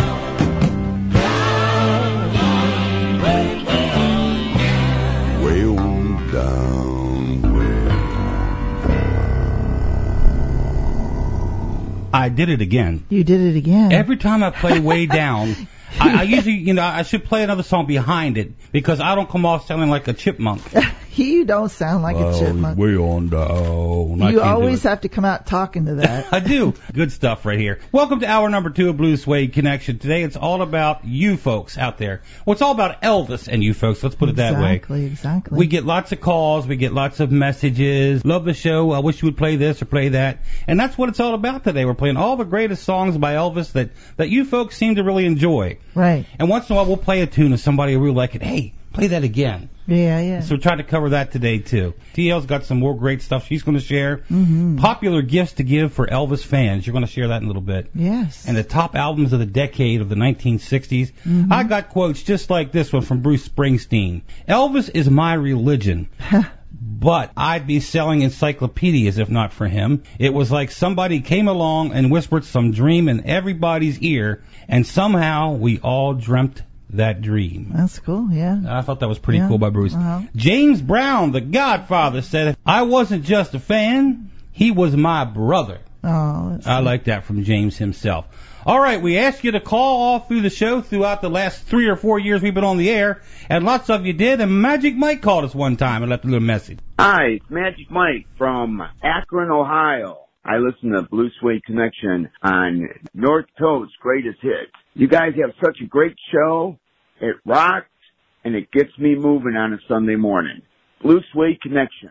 way on down, way on down. I I did it again. You did it again. Every time I play Way Down, I usually, I should play another song behind it because I don't come off sounding like a chipmunk. You don't sound like a chipmunk. Way on down. You always have to come out talking to that. I do. Good stuff right here. Welcome to hour number 2 of Blue Suede Connection. Today it's all about you folks out there. Well, it's all about Elvis and you folks. Let's put it that way. Exactly. We get lots of calls. We get lots of messages. Love the show. I wish you would play this or play that. And that's what it's all about today. We're playing all the greatest songs by Elvis that you folks seem to really enjoy. Right. And once in a while we'll play a tune of somebody who really like it. Hey, play that again. Yeah. So we're trying to cover that today, too. TL's got some more great stuff she's going to share. Mm-hmm. Popular gifts to give for Elvis fans. You're going to share that in a little bit. Yes. And the top albums of the decade of the 1960s. Mm-hmm. I got quotes just like this one from Bruce Springsteen. Elvis is my religion. But I'd be selling encyclopedias if not for him. It was like somebody came along and whispered some dream in everybody's ear, and somehow we all dreamt that dream. That's cool, yeah. I thought that was pretty cool by Bruce. Uh-huh. James Brown, the Godfather, said, I wasn't just a fan, he was my brother. Oh, I like that from James himself. All right, we asked you to call all through the show throughout the last 3 or 4 years we've been on the air, and lots of you did, and Magic Mike called us one time and left a little message. Hi, it's Magic Mike from Akron, Ohio. I listen to Blue Suede Connection on North Coast Greatest Hits. You guys have such a great show. It rocks, and it gets me moving on a Sunday morning. Blue Suede Connection.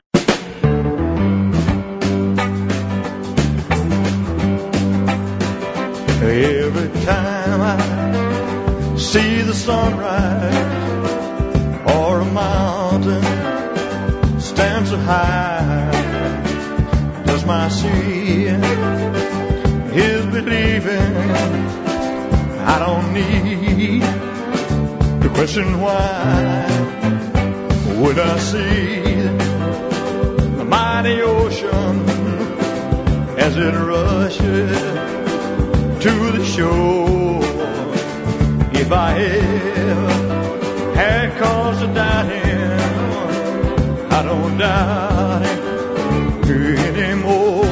Every time I see the sunrise or a mountain stand so high, does my seeing is believing. I don't need to question why. Would I see the mighty ocean as it rushes to the shore? If I ever had cause to doubt him, I don't doubt him anymore.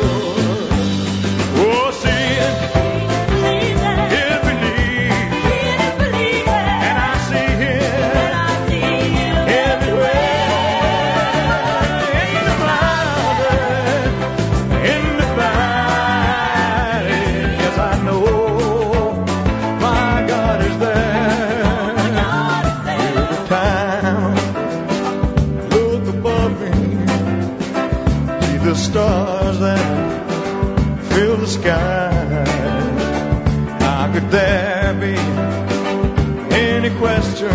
Oh, see it. Stars that fill the sky. How could there be any question?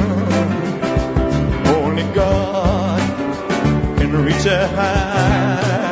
Only God can reach that high.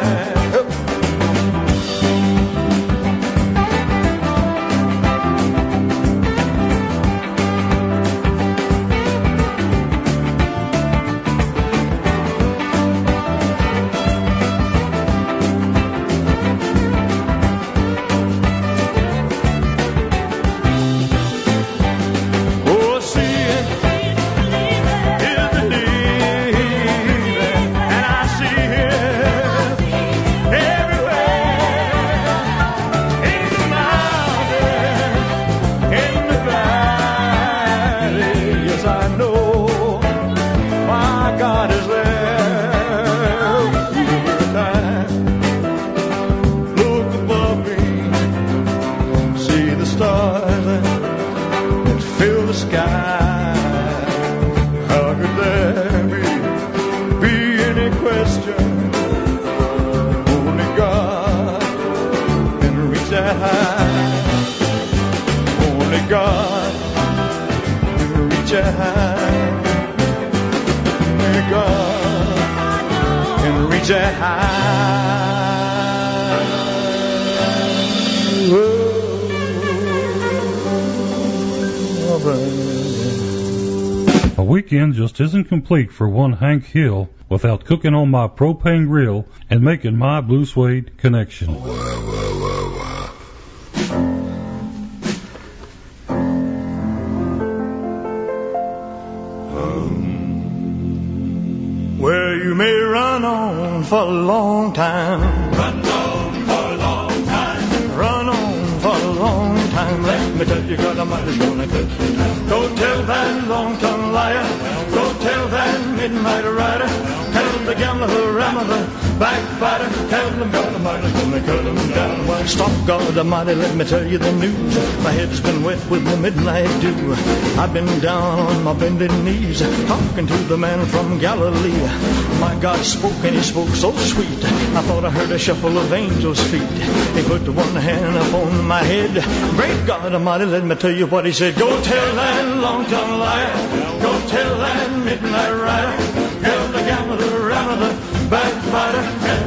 A weekend just isn't complete for one Hank Hill without cooking on my propane grill and making my Blue Suede Connection. Well, you may run on for a long time. Run on for a long time. Run on me tell you, God Almighty's gonna cut you down. Go tell that long-tongued liar, go tell that midnight rider, tell the gambler, the rammer, the backbiter, tell them God Almighty's gonna cut them down. Well, stop, God Almighty, let me tell you the news. My head's been wet with the midnight dew. I've been down on my bended knees, talking to the man from Galilee. My God spoke, and he spoke so sweet. I thought I heard a shuffle of angels' feet. He put one hand upon my head. Great God Almighty, let me tell you what he said. Go tell that long-tongued liar, go tell that midnight rider, tell the gambler, the rammer, the backbiter,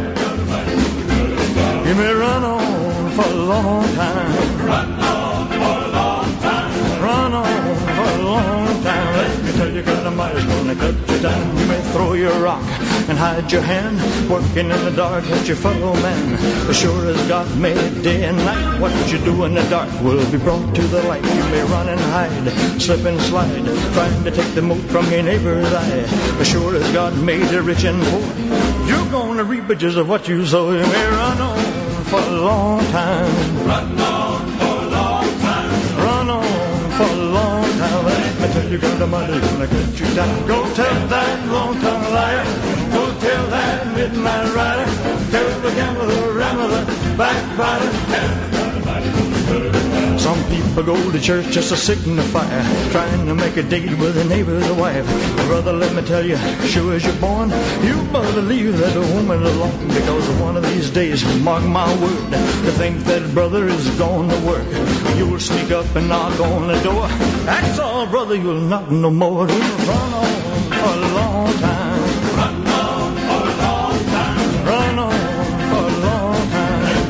you may run on for a long time. Run on for a long time. Run on for a long time. Let me tell you, God Almighty's gonna cut you down. You may throw your rock and hide your hand, working in the dark at your fellow man. As sure as God made day and night, what you do in the dark will be brought to the light. You may run and hide, slip and slide, trying to take the mote from your neighbor's eye. As sure as God made you rich and poor, you're gonna reap the just of what you sow. You may run on for a long time. Run on for a long time. Run on for a long time. Let me tell you, God Almighty's gonna cut you down. Go tell that long-tongued liar, go tell that midnight rider, tell the gambler, the rammer, the backbiter, tell God Almighty's gonna cut him down. Some people go to church just to signify, trying to make a date with a neighbor's wife. Brother, let me tell you, sure as you're born, you better leave that woman alone, because one of these days, mark my word, to think that brother is going to work, you'll sneak up and knock on the door. That's all, brother, you'll knock no more. Run on for a long time. Run on for a long time. Run on for a long time.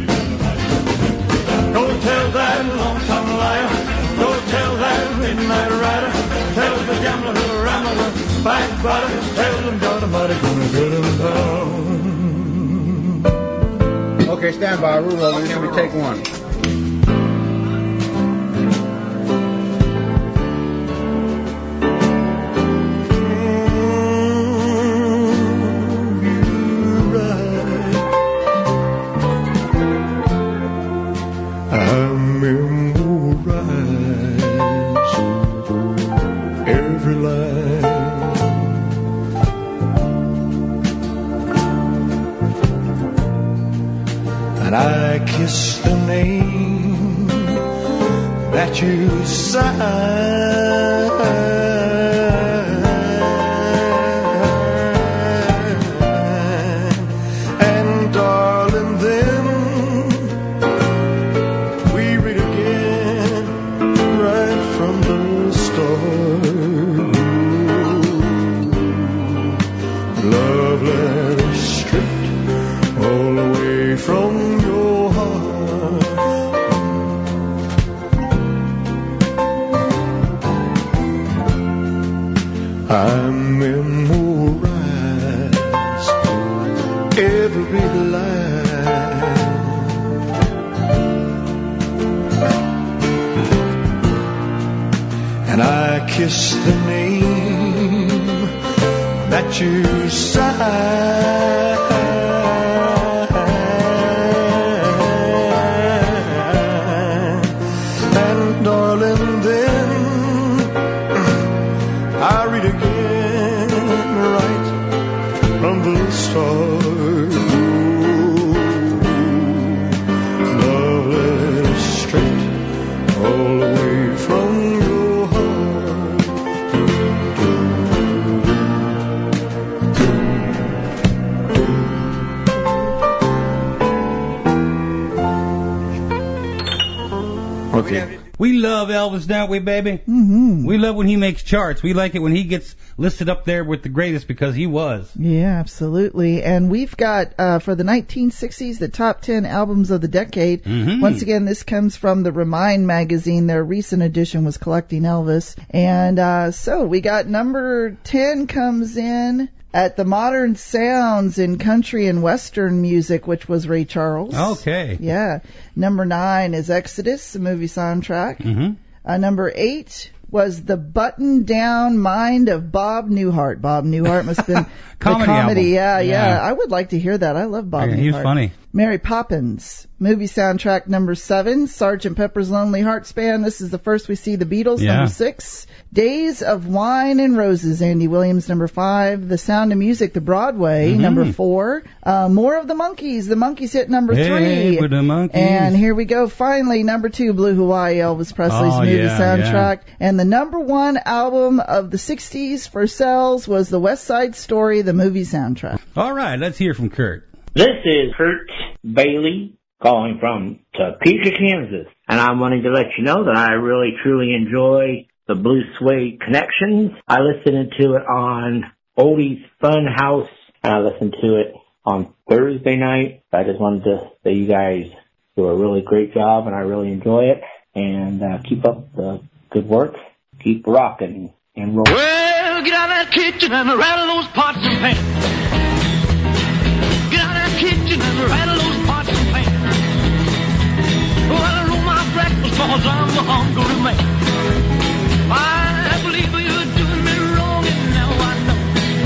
Go tell that long-tongued liar, go tell that midnight rider, tell the gambler, the rammer, the backbiter, tell them God Almighty gonna cut him down. Okay, stand by. Rule over. This will be take one. Kiss the name that you signed, and darling, then we read again right from the start. Love letters stripped all the way from your heart. I memorize every line, and I kiss the name that you signed. And darling, then I read again right from the start. Love letters straight all the way from your heart. Okay. We love Elvis, don't we, baby? Mm-hmm. We love when he makes charts. We like it when he gets listed up there with the greatest, because he was. Yeah, absolutely. And we've got, for the 1960s, the top 10 albums of the decade. Mm-hmm. Once again, this comes from the Remind magazine. Their recent edition was collecting Elvis. And so we got number 10 comes in at the Modern Sounds in Country and Western Music, which was Ray Charles. Okay. Yeah. Number 9 is Exodus, the movie soundtrack. Mm-hmm. Number 8 was The Button-Down Mind of Bob Newhart. Bob Newhart must have been comedy. Yeah. I would like to hear that. I love Bob Newhart. He was funny. Mary Poppins, movie soundtrack number 7, Sgt. Pepper's Lonely Hearts Band. This is the first we see the Beatles, number 6. Days of Wine and Roses, Andy Williams, number 5. The Sound of Music, the Broadway, number 4. More of the Monkees hit number 3. Hey, with the Monkees. And here we go, finally, number 2, Blue Hawaii, Elvis Presley's movie soundtrack. Yeah. And the number 1 album of the 60s for sales was The West Side Story, the movie soundtrack. All right, let's hear from Kurt. This is Kurt Bailey calling from Topeka, Kansas. And I'm wanting to let you know that I really, truly enjoy the Blue Suede Connections. I listen to it on Oldie's Fun House, and I listen to it on Thursday night. I just wanted to say you guys do a really great job, and I really enjoy it. And keep up the good work. Keep rocking and rolling. Well, get out of that kitchen and rattle those pots and pans. Get out of that kitchen and rattle those pots and pans. Well, I roll my breakfast cause I'm a hungry man. I believe you're doing me wrong and now I know.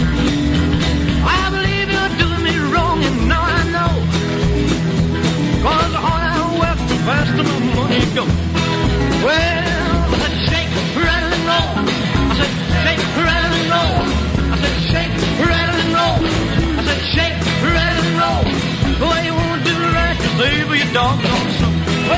I believe you're doing me wrong and now I know. Cause the harder I work, the faster my money goes. Well, I said shake, rattle and roll. I said shake, rattle and roll. I said shake, rattle and roll. I said shake, rattle and roll. The way you won't do the right, you save your doggone soul.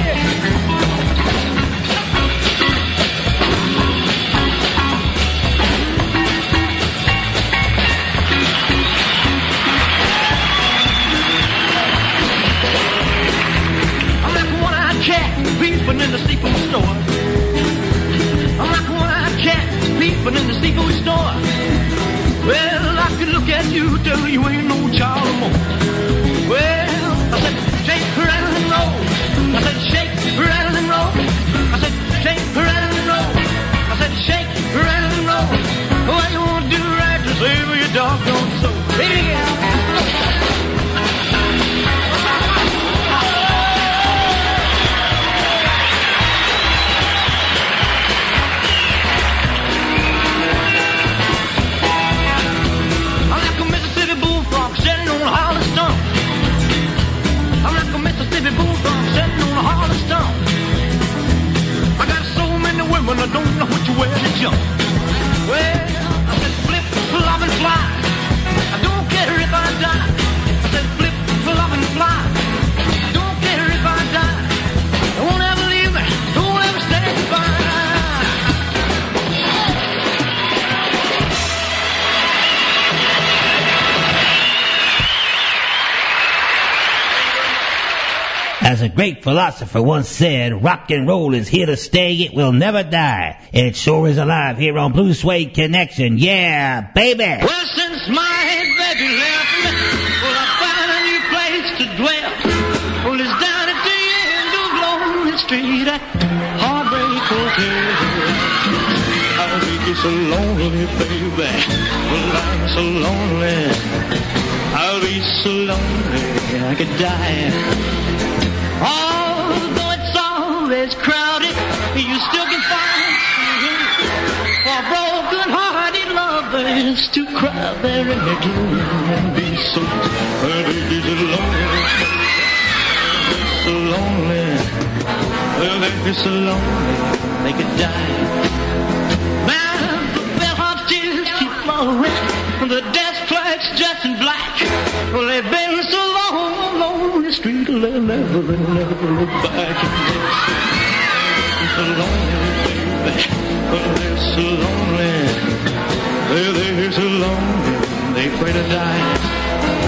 Peeping in the seafood store. I'm like a one-eyed cat peeping in the seafood store. Well, I can look at you, tell you ain't no child no more. Well, I said, shake, rattle, and roll. I said, shake, rattle, and roll. I said, shake, rattle, and roll. I said, shake, rattle, and roll. Well, you won't do right to save your doggone soul. Baby, I don't know which way to jump. Well, I said flip, flop, and fly. I don't care if I die. I said flip, flop, and fly. I don't care if I die. Don't ever leave me. Don't ever say goodbye. As a great philosopher once said, rock and roll is here to stay, it will never die. It sure is alive here on Blue Suede Connection. Yeah, baby! Well, since my baby left me, well, I found a new place to dwell. Well, it's down at the end of Lonely Street at Heartbreak Hotel. I'll be so lonely, baby. Well, I'm so lonely. I'll be so lonely I could die. Although it's always crowded, you still can find room for broken-hearted lovers to cry there in the gloom and be so lonely, so lonely. Well, they're so lonely they could die. Now the bellhop's tears keep flowing, the desk clerk's dressed in black. Well, they've been so long on the street, they'll never look back. They're so lonely, baby. Oh, they're so lonely. They're so lonely, they pray to die.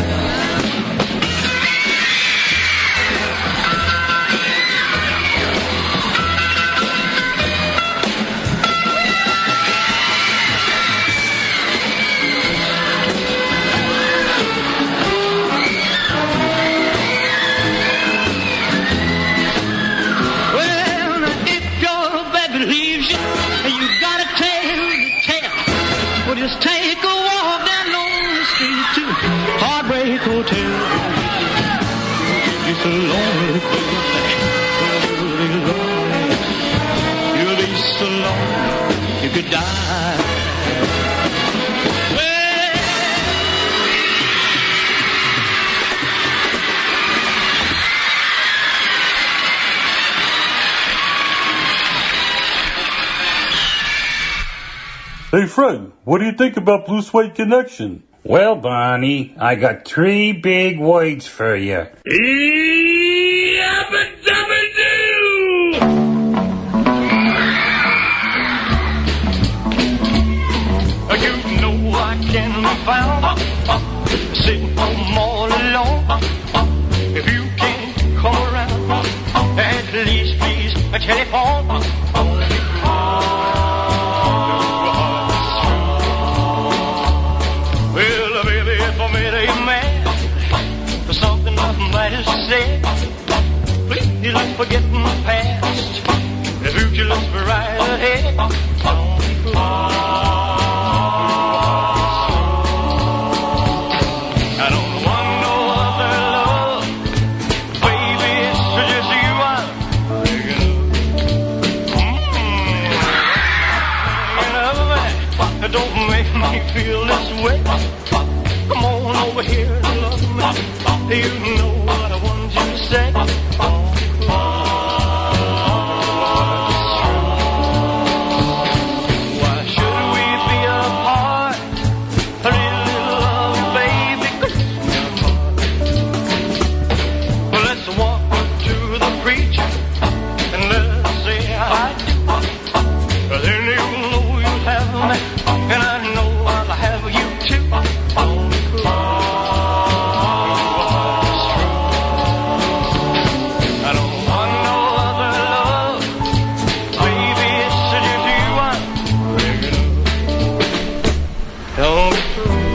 Just take a walk down Lonely Street to Heartbreak Hotel. You're so lonely, baby. You'll be so lonely you could die. Hey, Fred, what do you think about Blue Suede Connection? Well, Bonnie, I got 3 big words for you. You know I can be found sitting home all alone. If you can't come around, at least please telephone. Well, baby, if I made a man for something I might have said, please don't forget my past. The future looks right ahead. Don't be fooled. Don't make me feel this way. Come on over here and love me. You know what I want you to say. Why should we be apart? A little love, baby, 'cause we're apart. Well, let's walk up to the preacher and let's say I do. Then you know you'll have me. And I know I'll have you too. I don't want no other love. Baby, it's just you I'm thinking of. Don't be true.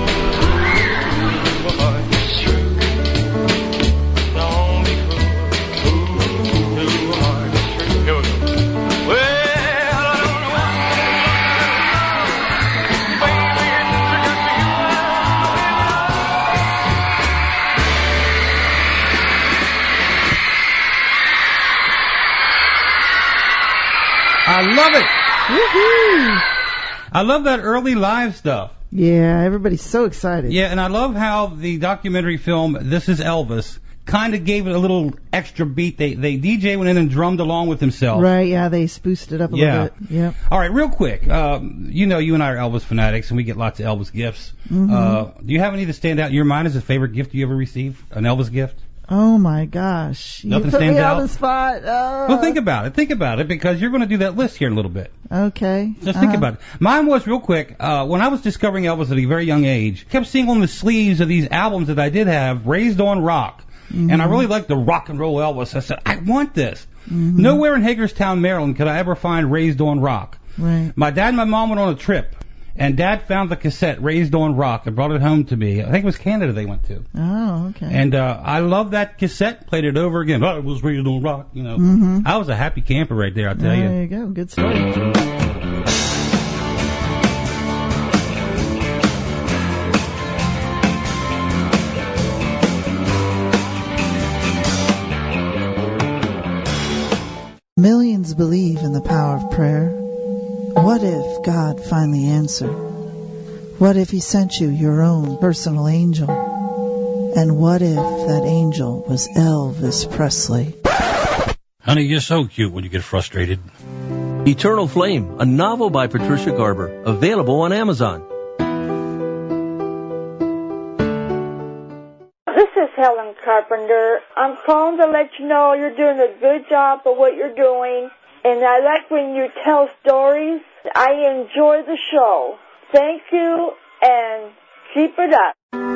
It's true. Don't be cruel. It's true. Here we go. Well, I don't know. I love it. Woohoo! I love that early live stuff. Yeah, everybody's so excited. Yeah, and I love how the documentary film This Is Elvis kind of gave it a little extra beat. They DJ went in and drummed along with himself. Right, yeah, they spruced it up a little bit. Yep. All right, real quick. You know, you and I are Elvis fanatics, and we get lots of Elvis gifts. Mm-hmm. Do you have any that stand out in your mind as a favorite gift you ever received? An Elvis gift? Oh my gosh. Nothing you put stands me out? on the spot. Well, think about it. Think about it, because you're going to do that list here in a little bit. Okay. Just think about it. Mine was, real quick, when I was discovering Elvis at a very young age, I kept seeing on the sleeves of these albums that I did have, Raised on Rock. Mm-hmm. And I really liked the rock and roll Elvis. I said, I want this. Mm-hmm. Nowhere in Hagerstown, Maryland could I ever find Raised on Rock. Right. My dad and my mom went on a trip, and Dad found the cassette, Raised on Rock, and brought it home to me. I think it was Canada they went to. Oh, okay. And I love that cassette. Played it over again. Oh, it was Raised on Rock, you know. Mm-hmm. I was a happy camper right there, I'll tell you. There you go. Good story. Millions believe in the power of prayer. What if God finally answered? What if He sent you your own personal angel? And what if that angel was Elvis Presley? Honey, you're so cute when you get frustrated. Eternal Flame, a novel by Patricia Garber, available on Amazon. This is Helen Carpenter. I'm calling to let you know you're doing a good job of what you're doing, and I like when you tell stories. I enjoy the show. Thank you, and keep it up.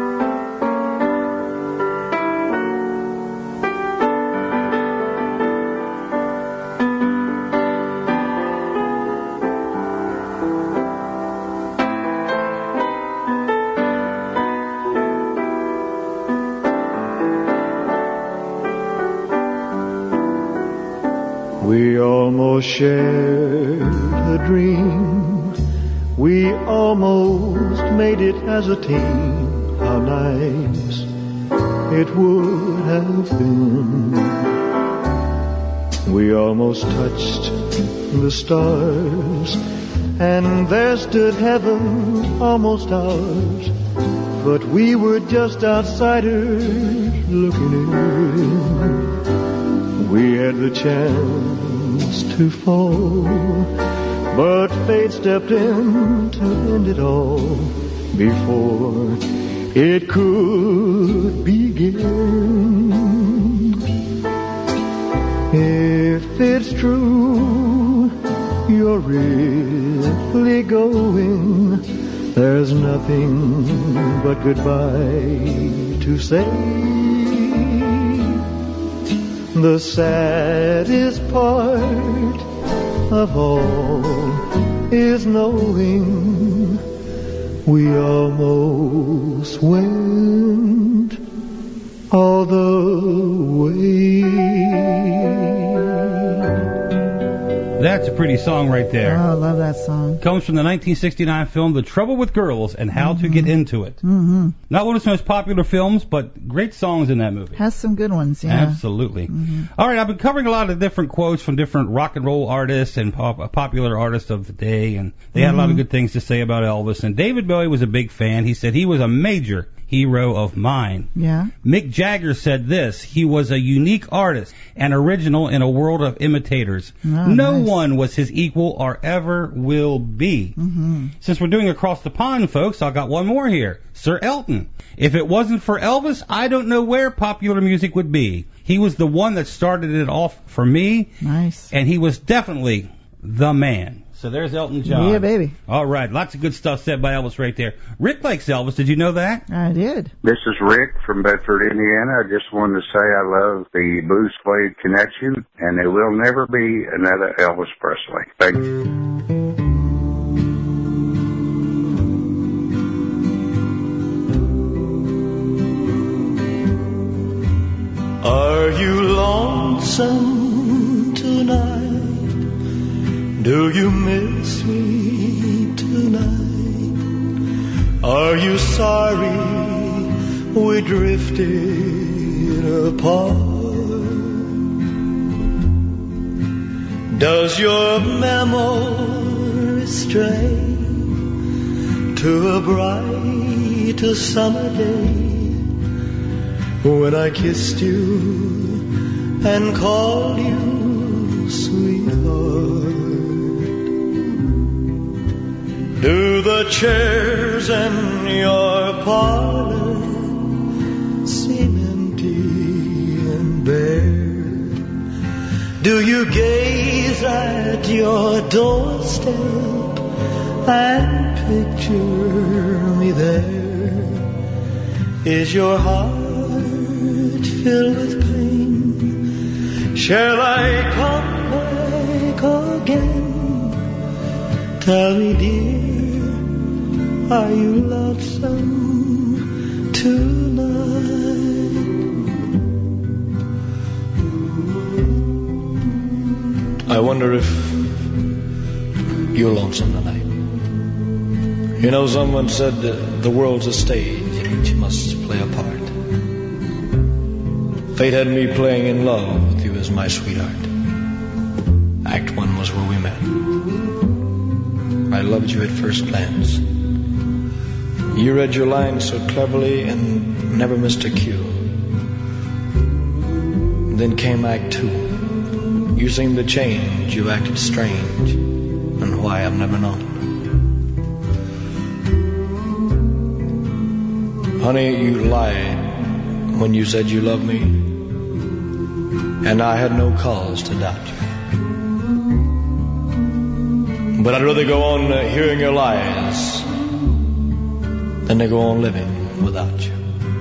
We almost shared a dream. We almost made it as a team. How nice it would have been. We almost touched the stars, and there stood heaven almost ours. But we were just outsiders looking in. We had the chance to fall But fate stepped in to end it all before it could begin. If it's true you're really going, there's nothing but goodbye to say. The saddest part of all is knowing we almost went all the way. That's a pretty song right there. Oh, I love that song. Comes from the 1969 film The Trouble with Girls and How to Get Into It. Mm-hmm. Not one of its most popular films, but great songs in that movie. Has some good ones, yeah. Absolutely. Mm-hmm. All right, I've been covering a lot of different quotes from different rock and roll artists and popular artists of the day, and they had a lot of good things to say about Elvis. And David Bowie was a big fan. He said he was a major hero of mine. Yeah. Mick Jagger said this: he was a unique artist and original in a world of imitators. Oh, no nice. one was his equal or ever will be. Mm-hmm. Since we're doing Across the Pond, folks, I got one more here. Sir Elton. If it wasn't for Elvis, I don't know where popular music would be. He was the one that started it off for me. Nice. And he was definitely the man. So there's Elton John. Yeah, baby. All right, lots of good stuff said by Elvis right there. Rick likes Elvis. Did you know that? I did. This is Rick from Bedford, Indiana. I just wanted to say I love the Blue Suede Connection, and there will never be another Elvis Presley. Thank you. Are you lonesome tonight? Do you miss me tonight? Are you sorry we drifted apart? Does your memory stray to a bright summer day when I kissed you and called you sweetheart? Do the chairs in your parlor seem empty and bare? Do you gaze at your doorstep and picture me there? Is your heart filled with pain? Shall I come back again? Tell me, dear, are you lonesome tonight? I wonder if you're lonesome tonight. You know, someone said the world's a stage and each must play a part. Fate had me playing in love with you as my sweetheart. Act 1 was where we met. I loved you at first glance. You read your lines so cleverly and never missed a cue. Then came Act 2. You seemed to change, you acted strange, and why I've never known. Honey, you lied when you said you loved me, and I had no cause to doubt you. But I'd rather go on hearing your lies than to go on living without you.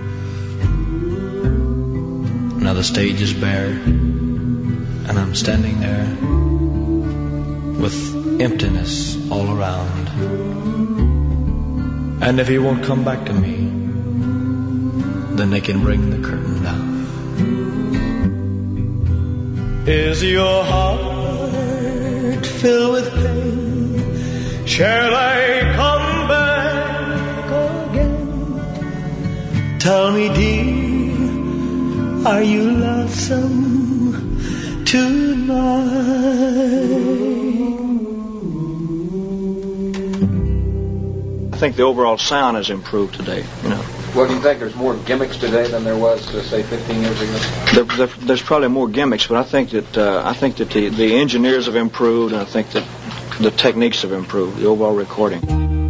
Now the stage is bare, and I'm standing there with emptiness all around. And if he won't come back to me, then they can bring the curtain down. Is your heart filled with pain? Shall I come back again? Tell me, dear, are you lonesome tonight? I think the overall sound has improved today, you know. Well, do you think there's more gimmicks today than there was, say, 15 years ago? There's probably more gimmicks, but I think that the engineers have improved, and I think that the techniques have improved, the overall recording.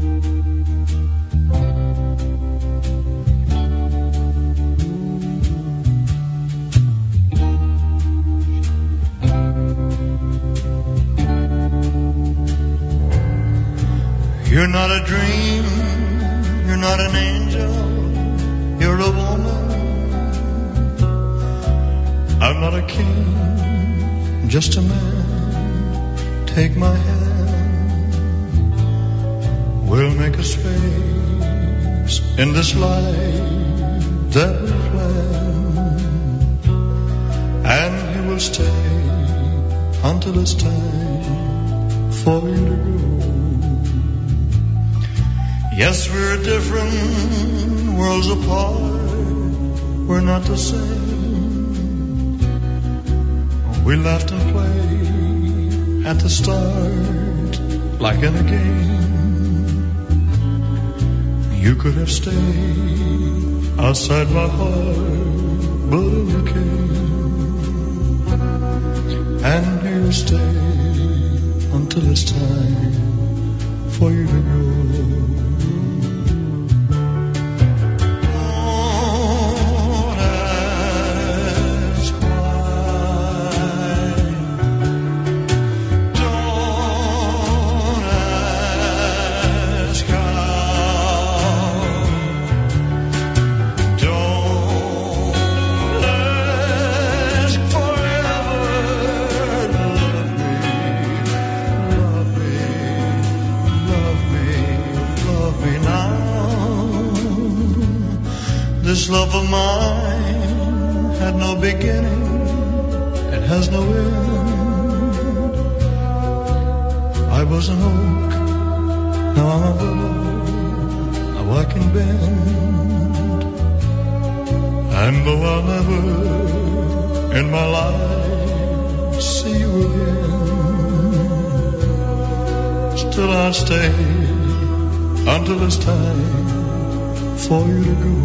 You're not a dream, you're not an angel, you're a woman. I'm not a king, just a man. Take my hand, we'll make a space in this life that we planned, and you will stay until it's time for you to go. Yes, we're different worlds apart, we're not the same. We laughed and played at the start, like in a game. You could have stayed outside my heart, but you came. And you'll stay until it's time for you to go. This love of mine had no beginning, it has no end. I was an oak, now I'm a willow, now I can bend. And though I'll never in my life see you again, still I'll stay until it's time for you to go.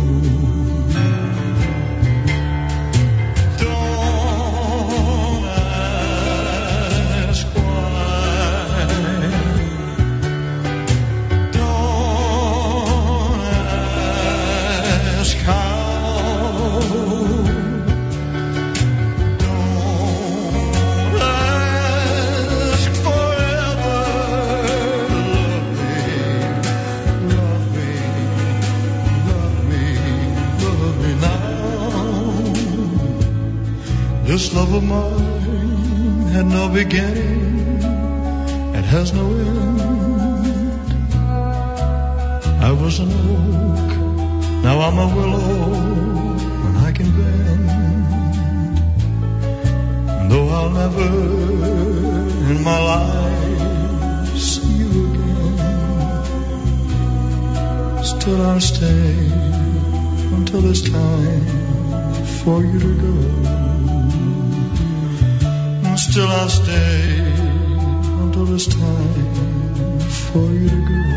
This love of mine had no beginning, it has no end. I was an oak, now I'm a willow, and I can bend. And though I'll never in my life see you again, still I'll stay until it's time for you to go. Still I'll stay until it's time for you to go.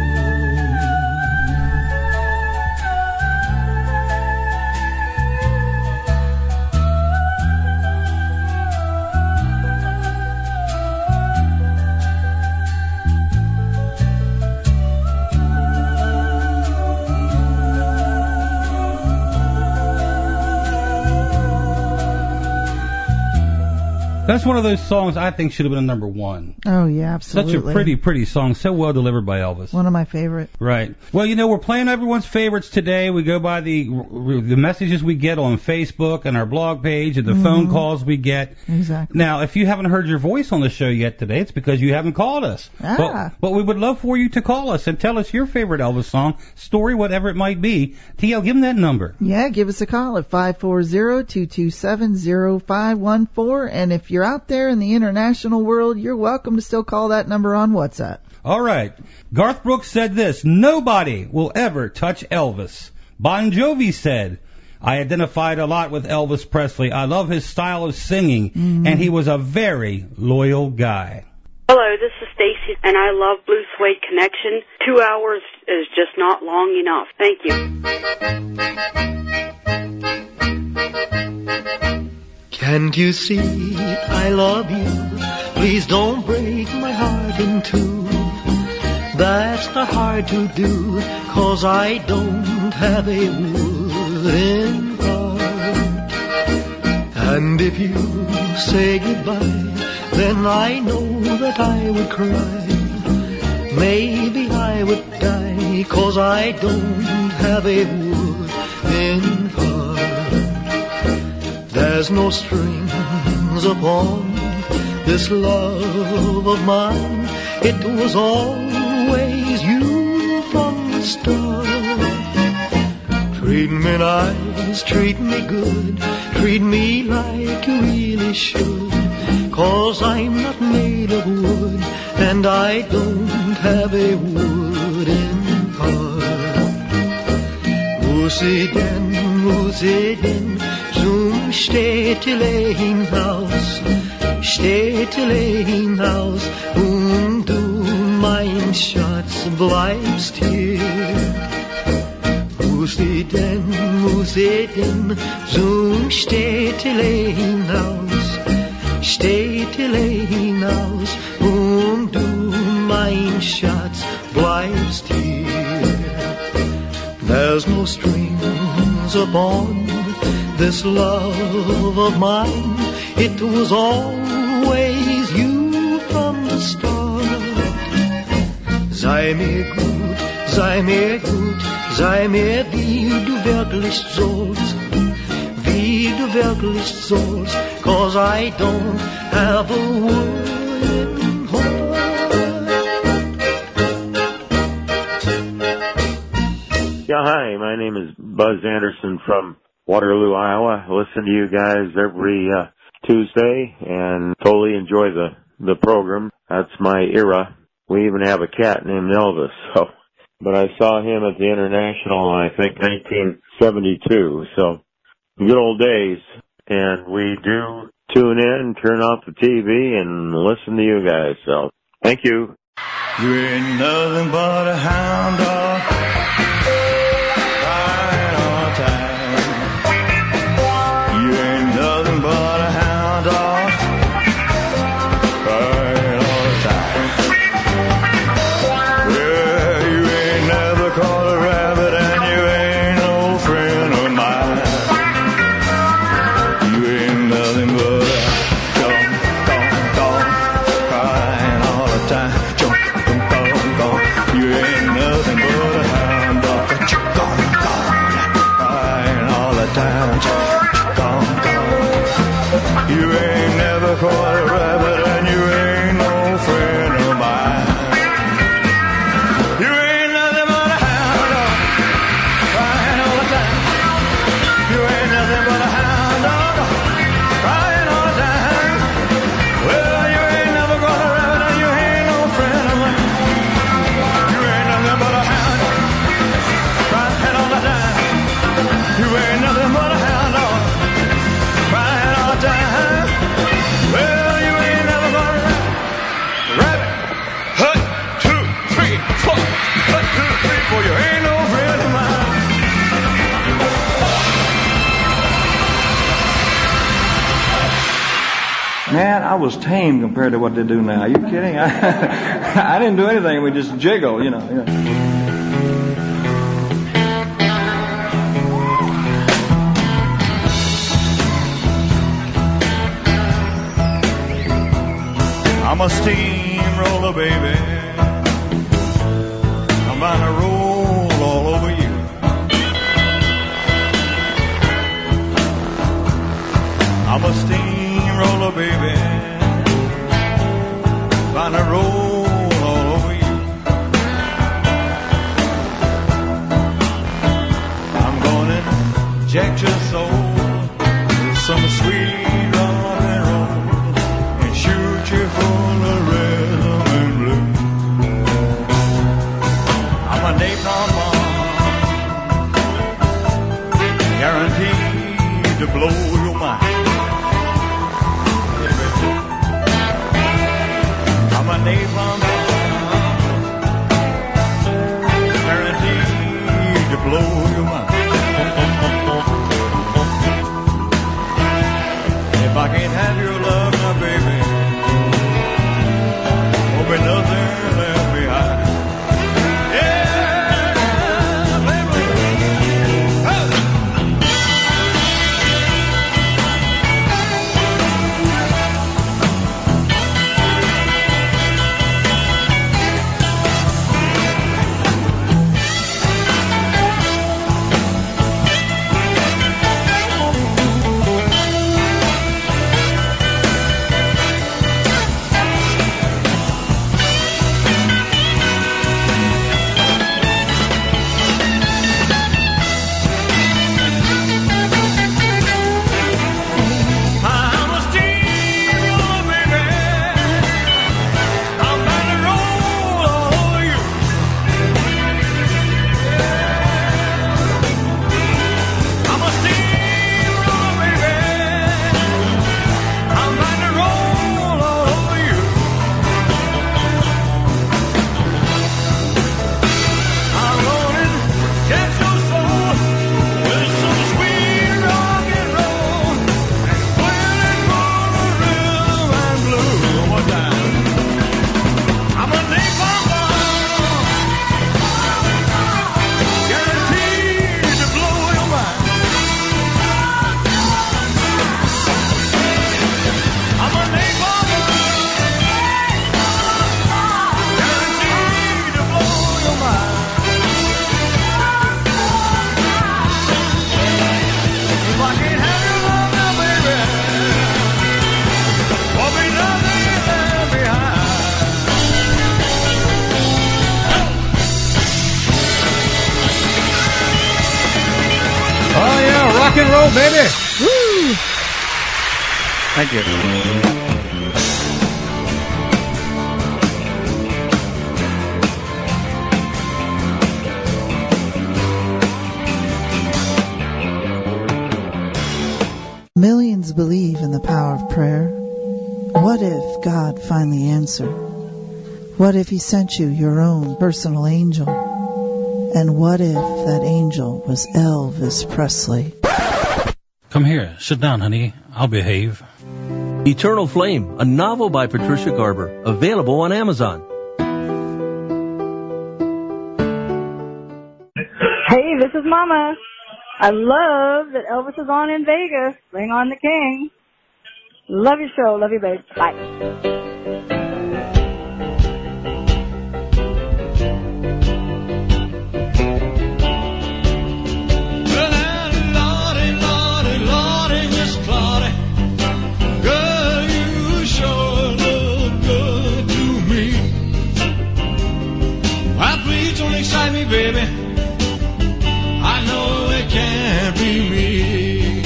That's one of those songs I think should have been a number one. Oh, yeah, absolutely. Such a pretty, pretty song. So well delivered by Elvis. One of my favorite. Right. Well, you know, we're playing everyone's favorites today. We go by the messages we get on Facebook and our blog page and the phone calls we get. Exactly. Now, if you haven't heard your voice on the show yet today, it's because you haven't called us. But we would love for you to call us and tell us your favorite Elvis song, story, whatever it might be. TL, give them that number. Yeah, give us a call at 540-227-0514. And if you're out there in the international world, you're welcome to still call that number on WhatsApp. All right. Garth Brooks said this: nobody will ever touch Elvis. Bon Jovi said, I identified a lot with Elvis Presley. I love his style of singing, and he was a very loyal guy. Hello, this is Stacy, and I love Blue Suede Connection. 2 hours is just not long enough. Thank you. Can't you see I love you? Please don't break my heart in two. That's not hard to do, 'cause I don't have a wooden heart. And if you say goodbye, then I know that I would cry. Maybe I would die, 'cause I don't have a wooden heart. There's no strings upon this love of mine. It was always you from the start. Treat me nice, treat me good, treat me like you really should. 'Cause I'm not made of wood, and I don't have a wooden heart. Musiden, zum Städtelein-Haus, Städtelein-Haus, und du, mein Schatz, bleibst hier. Musiden, zum Städtelein-Haus, Städtelein-Haus, und du, mein Schatz, bleibst hier. There's no strings upon this love of mine. It was always you from the start. Sei mir gut, sei mir gut, sei mir wie du wirklich sollst. Wie du wirklich sollst, 'cause I don't have a wooden heart. Yeah, hi, my name is Buzz Anderson from Waterloo, Iowa. I listen to you guys every Tuesday and totally enjoy the program. That's my era. We even have a cat named Elvis, so. But I saw him at the International in, I think, 1972, so. Good old days, and we do tune in, turn off the TV, and listen to you guys, so thank you. You ain't nothing but a hound dog, crying all the time. You ain't nothing but a hound dog, crying all the time. Well, you ain't never caught a rabbit, and you ain't no friend of mine. Nothing but a dog, crying all the time. You ain't nothing but a hound dog, crying all the time. You ain't never caught a rabbit, and you ain't no friend of mine. You ain't nothing but a hound dog, crying all the time. You ain't nothing but a hound dog, crying all the time. Well, you ain't never got a rabbit, and you ain't no friend of mine. You ain't nothing but a hound dog, crying all the time. You ain't nothing but a hound dog, crying all the time. Well, you ain't never got a rabbit. Hut, 2, 3, 4. Hut, 2, 3, 4. You ain't no friend of mine. Man, I was tame compared to what they do now. Are you kidding? I didn't do anything. We just jiggle, you know. I'm a steamroller, baby. I'm bound to roll all over you. I'm a steamroller, baby. Bound to roll all over you. I'm gonna inject your soul with some sweet rock and roll and shoot you full of rhythm and blues. I'm a napalm bomb, guaranteed to blow your mind. I'm a my napalm bomb, guaranteed to blow your mind. If I can't have your love now, baby, won't be nothing left behind. Rock and roll, baby. Woo! Thank you. Millions believe in the power of prayer. What if God finally answered? What if He sent you your own personal angel? And what if that angel was Elvis Presley? Come here. Sit down, honey. I'll behave. Eternal Flame, a novel by Patricia Garber, available on Amazon. Hey, this is Mama. I love that Elvis is on in Vegas. Bring on the king. Love your show. Love you, babe. Bye. Excite me, baby. I know it can't be me.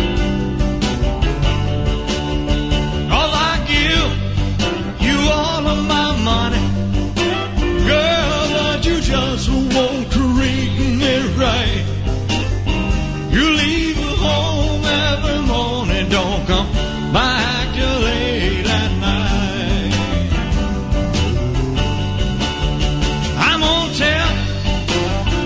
'Cause I give you all of my money, girl, but you just won't treat me right. You leave home every morning, don't come back till late at night. I'm gonna tell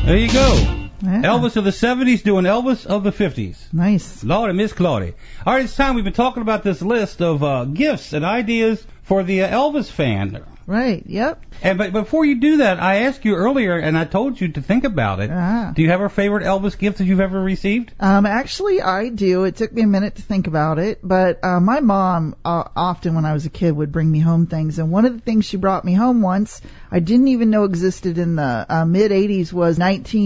There you go. Yeah. Elvis of the 70s doing Elvis of the 50s. Nice. Lord and Miss Claudia. All right, it's time. We've been talking about this list of gifts and ideas for the Elvis fan. Right, yep. And but before you do that, I asked you earlier, and I told you to think about it. Do you have a favorite Elvis gift that you've ever received? Actually, I do. It took me a minute to think about it, but my mom often, when I was a kid, would bring me home things. And one of the things she brought me home once, I didn't even know existed in the mid '80s, was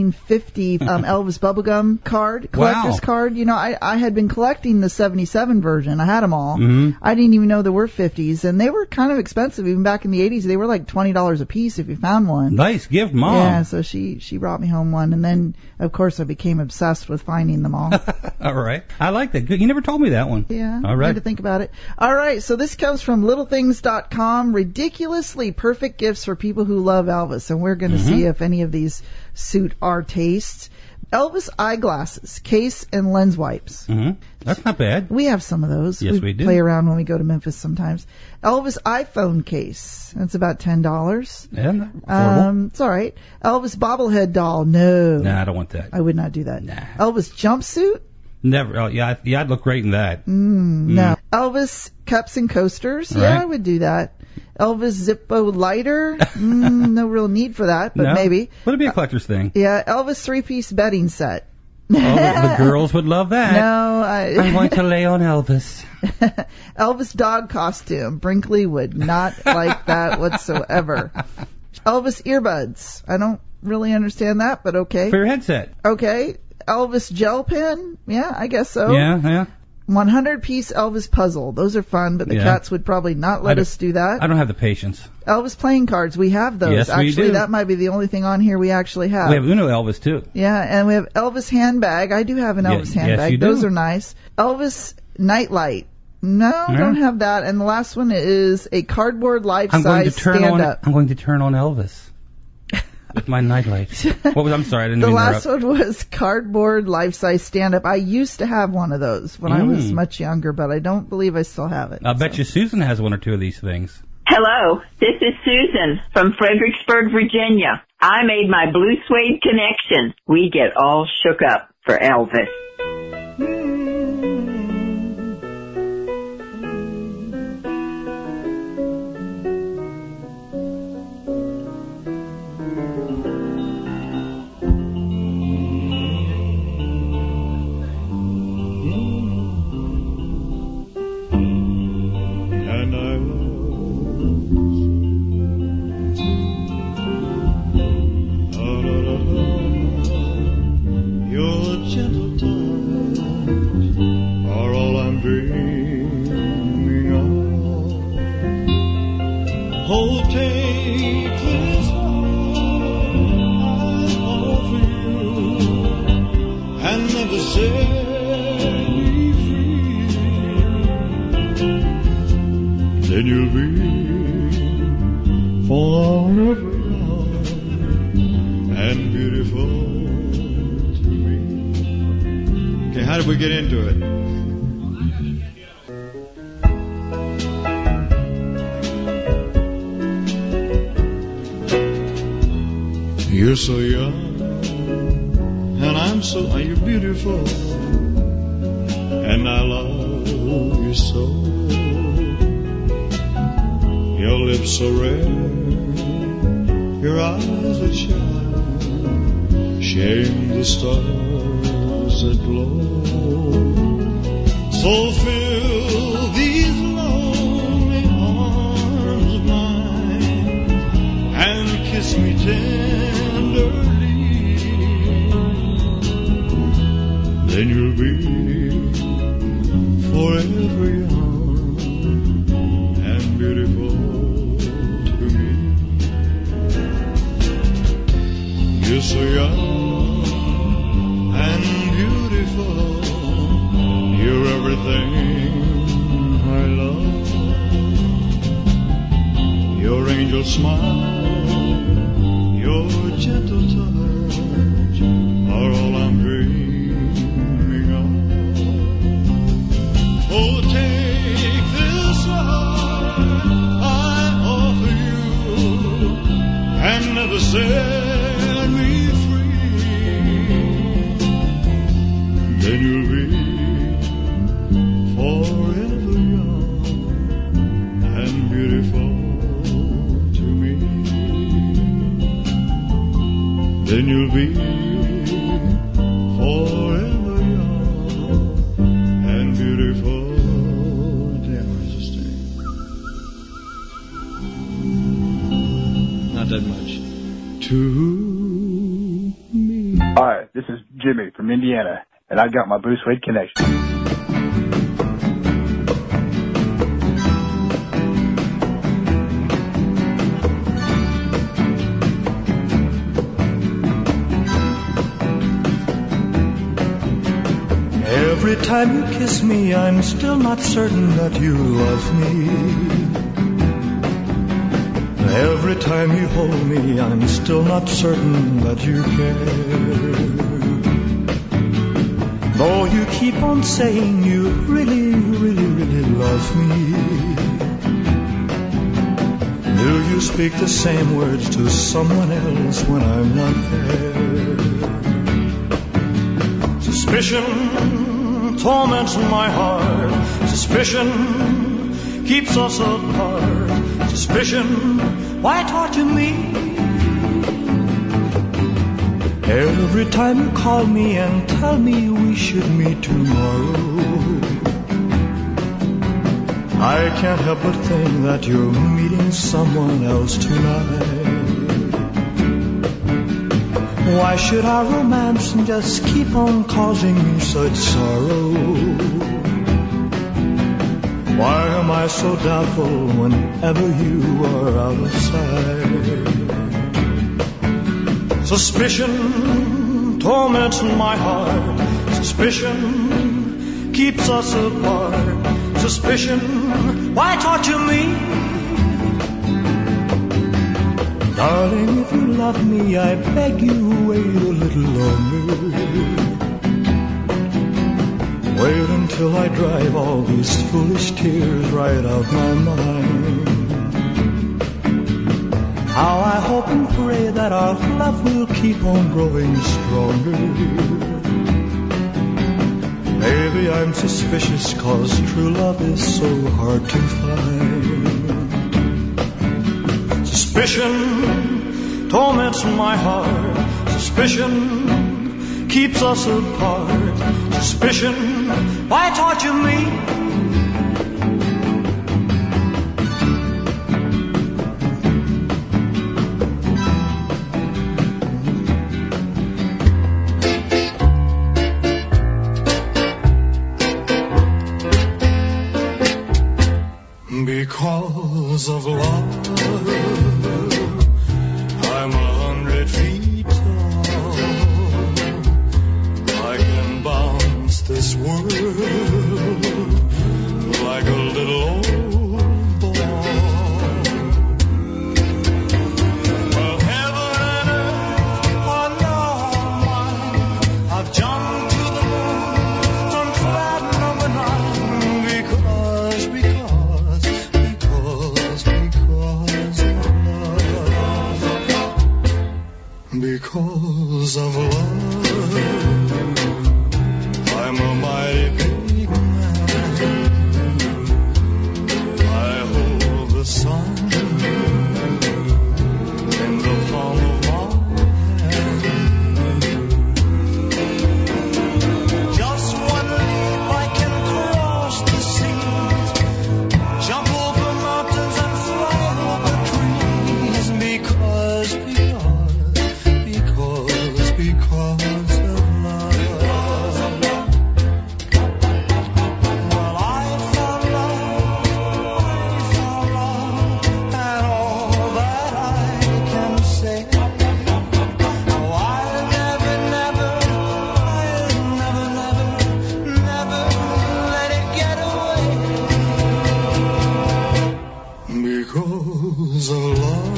1950 Elvis bubblegum card, collector's card. You know, I had been collecting the '77 version. I had them all. Mm-hmm. I didn't even know there were 50s, and they were kind of expensive even back in the '80s. They were like $20 a piece if you found one. Nice gift, Mom. Yeah, so she brought me home one, and then of course I became obsessed with finding them all. All right, I like that. Good. You never told me that one. Yeah, all right. I had to think about it. All right, so this comes from littlethings.com. Ridiculously perfect gifts for people who love Elvis, and we're going to see if any of these suit our tastes. Elvis eyeglasses, case and lens wipes. Mm-hmm. That's not bad. We have some of those. Yes, we do. Play around when we go to Memphis sometimes. Elvis iPhone case. That's about $10. Yeah, affordable. It's all right. Elvis bobblehead doll. No. Nah, I don't want that. I would not do that. Nah. Elvis jumpsuit. Never. Oh, yeah, I'd look great in that. No. Elvis cups and coasters. Right. Yeah, I would do that. Elvis Zippo lighter. No real need for that, but no, maybe. But it'd be a collector's thing. Yeah, Elvis 3-piece bedding set. Oh, the girls would love that. No, I'm going to lay on Elvis. Elvis dog costume. Brinkley would not like that whatsoever. Elvis earbuds. I don't really understand that, but okay. For your headset. Okay. Elvis gel pen. Yeah, I guess so. Yeah. 100-piece Elvis puzzle. Those are fun, but the cats would probably not let us do that. I don't have the patience. Elvis playing cards. We have those. Yes, actually, we do. That might be the only thing on here we actually have. We have Uno Elvis, too. Yeah, and we have Elvis handbag. I do have an Elvis handbag. Yes, you do. Those are nice. Elvis nightlight. No, don't have that. And the last one is a cardboard life-size stand-up. I'm going to turn on Elvis with my nightlight. I'm sorry, I didn't mean to interrupt. The last one was cardboard life-size stand-up. I used to have one of those when I was much younger, but I don't believe I still have it. I bet you Susan has one or two of these things. Hello, this is Susan from Fredericksburg, Virginia. I made my Blue Suede connection. We get all shook up for Elvis. Then you'll be forever young and beautiful to me. Okay, how did we get into it? You're so young, and I'm so, you're beautiful, and I love you so. Your lips so red, your eyes that shine, sharing the stars that glow. So fill these lonely arms of mine and kiss me tenderly. Then you'll be forever young and beautiful. You're so young and beautiful. You're everything I love. Your angel smile, your gentle touch are all I'm dreaming of. Oh, take this heart I offer you and never set me free. then you'll be forever young and beautiful to me. Then you'll be forever young and beautiful. Damn, where's this thing? Not that much. To me. Hi, this is Jimmy from Indiana, and I got my Bruce Wade connection. Every time you kiss me, I'm still not certain that you love me. Every time you hold me, I'm still not certain that you care. Though you keep on saying you really, really, really love me, do you speak the same words to someone else when I'm not there? Suspicion torments my heart. Suspicion keeps us apart. Suspicion, why torture me? Every time you call me and tell me we should meet tomorrow, I can't help but think that you're meeting someone else tonight. Why should our romance just keep on causing me such sorrow? Why am I so doubtful whenever you are out of sight? Suspicion torments my heart. Suspicion keeps us apart. Suspicion, why torture me? Darling, if you love me, I beg you, wait a little longer. Wait until I drive all these foolish tears right out my mind. How I hope and pray that our love will keep on growing stronger. Maybe I'm suspicious 'cause true love is so hard to find. Suspicion torments my heart. Suspicion keeps us apart. Suspicion, why torture me? Because of love, I'm 100 feet tall. I can bounce this world like a little old ball. Well, heaven and earth are now mine. I've jumped to the moon from flat number 9 because of love. Because of love, I'm a mighty big man. I hold the sun in the palm of my hand. Just one leap I can cross the seas, jump over mountains and fly over trees. Because of love. Well, I found love, and all that I can say. Oh, I'll never let it get away. Because of love.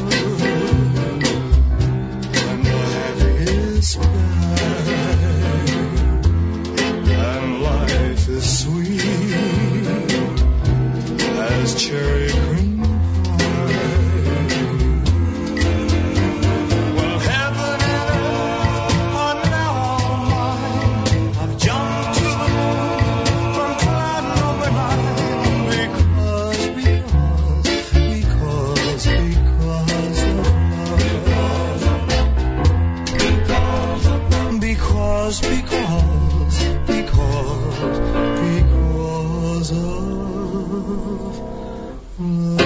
And life is sweet as cherry cream pie. Well, heaven and earth are now all mine. I've jumped to because of love.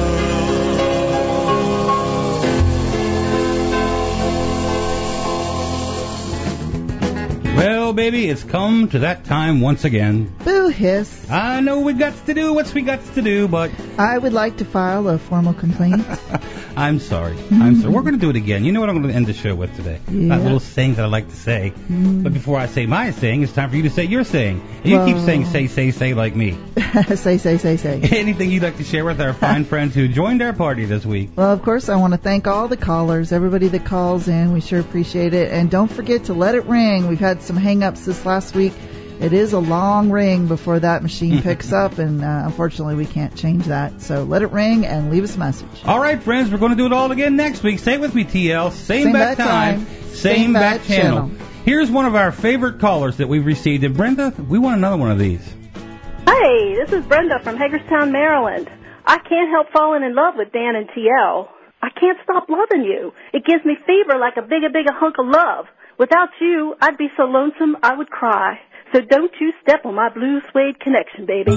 Well, baby, it's come to that time once again. Boo hiss. I know we got to do what we got to do, but... I would like to file a formal complaint. I'm sorry. I'm sorry. We're going to do it again. You know what I'm going to end the show with today? Yeah. That little saying that I like to say. But before I say my saying, it's time for you to say your saying. And you keep saying say like me. Say. Anything you'd like to share with our fine friends who joined our party this week? Well, of course, I want to thank all the callers, everybody that calls in. We sure appreciate it. And don't forget to let it ring. We've had some hang-ups this last week. It is a long ring before that machine picks up, and unfortunately we can't change that. So let it ring and leave us a message. All right, friends, we're going to do it all again next week. Say it with me, TL. Same bat time, same bat channel. Here's one of our favorite callers that we've received. And Brenda, we want another one of these. Hey, this is Brenda from Hagerstown, Maryland. I can't help falling in love with Dan and TL. I can't stop loving you. It gives me fever like a big hunk of love. Without you, I'd be so lonesome I would cry. So don't you step on my blue suede connection, baby.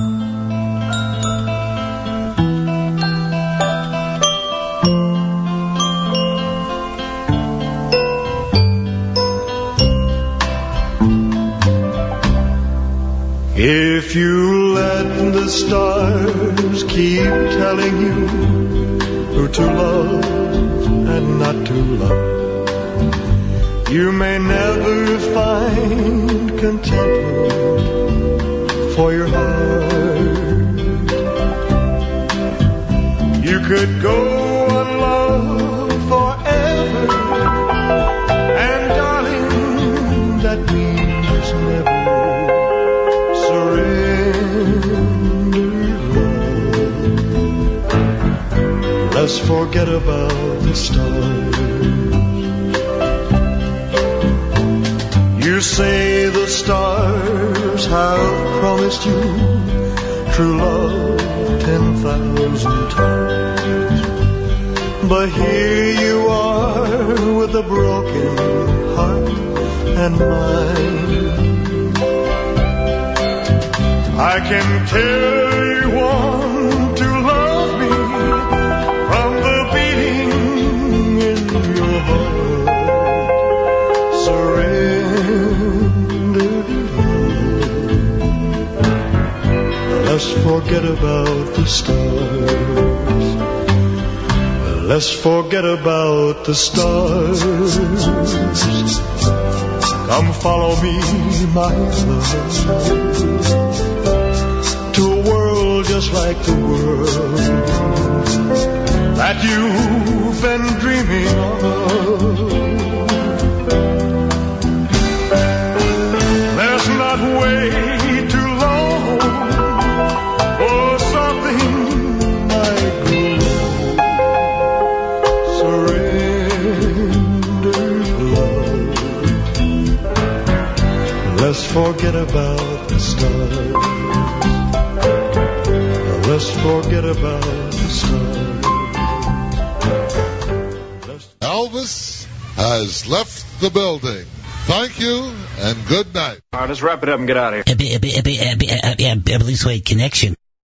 If you let the stars keep telling you who to love and not to love, you may never find contentment for your heart. You could go on love forever, and darling, that means never surrender love. Let's forget about the stars. You say the stars have promised you true love 10,000 times, but here you are with a broken heart and mind. I can tell you want to love me from the beating in your heart. Surrender. Let's forget about the stars. Let's forget about the stars. Come follow me, my love, to a world just like the world that you've been dreaming of. Let's not wait too long for something might go wrong. Surrender love. Let's forget about the stars. Let's forget about the stars. Elvis has left the building. Thank you and good night. All right, let's wrap it up and get out of here. Blue Suede Connection.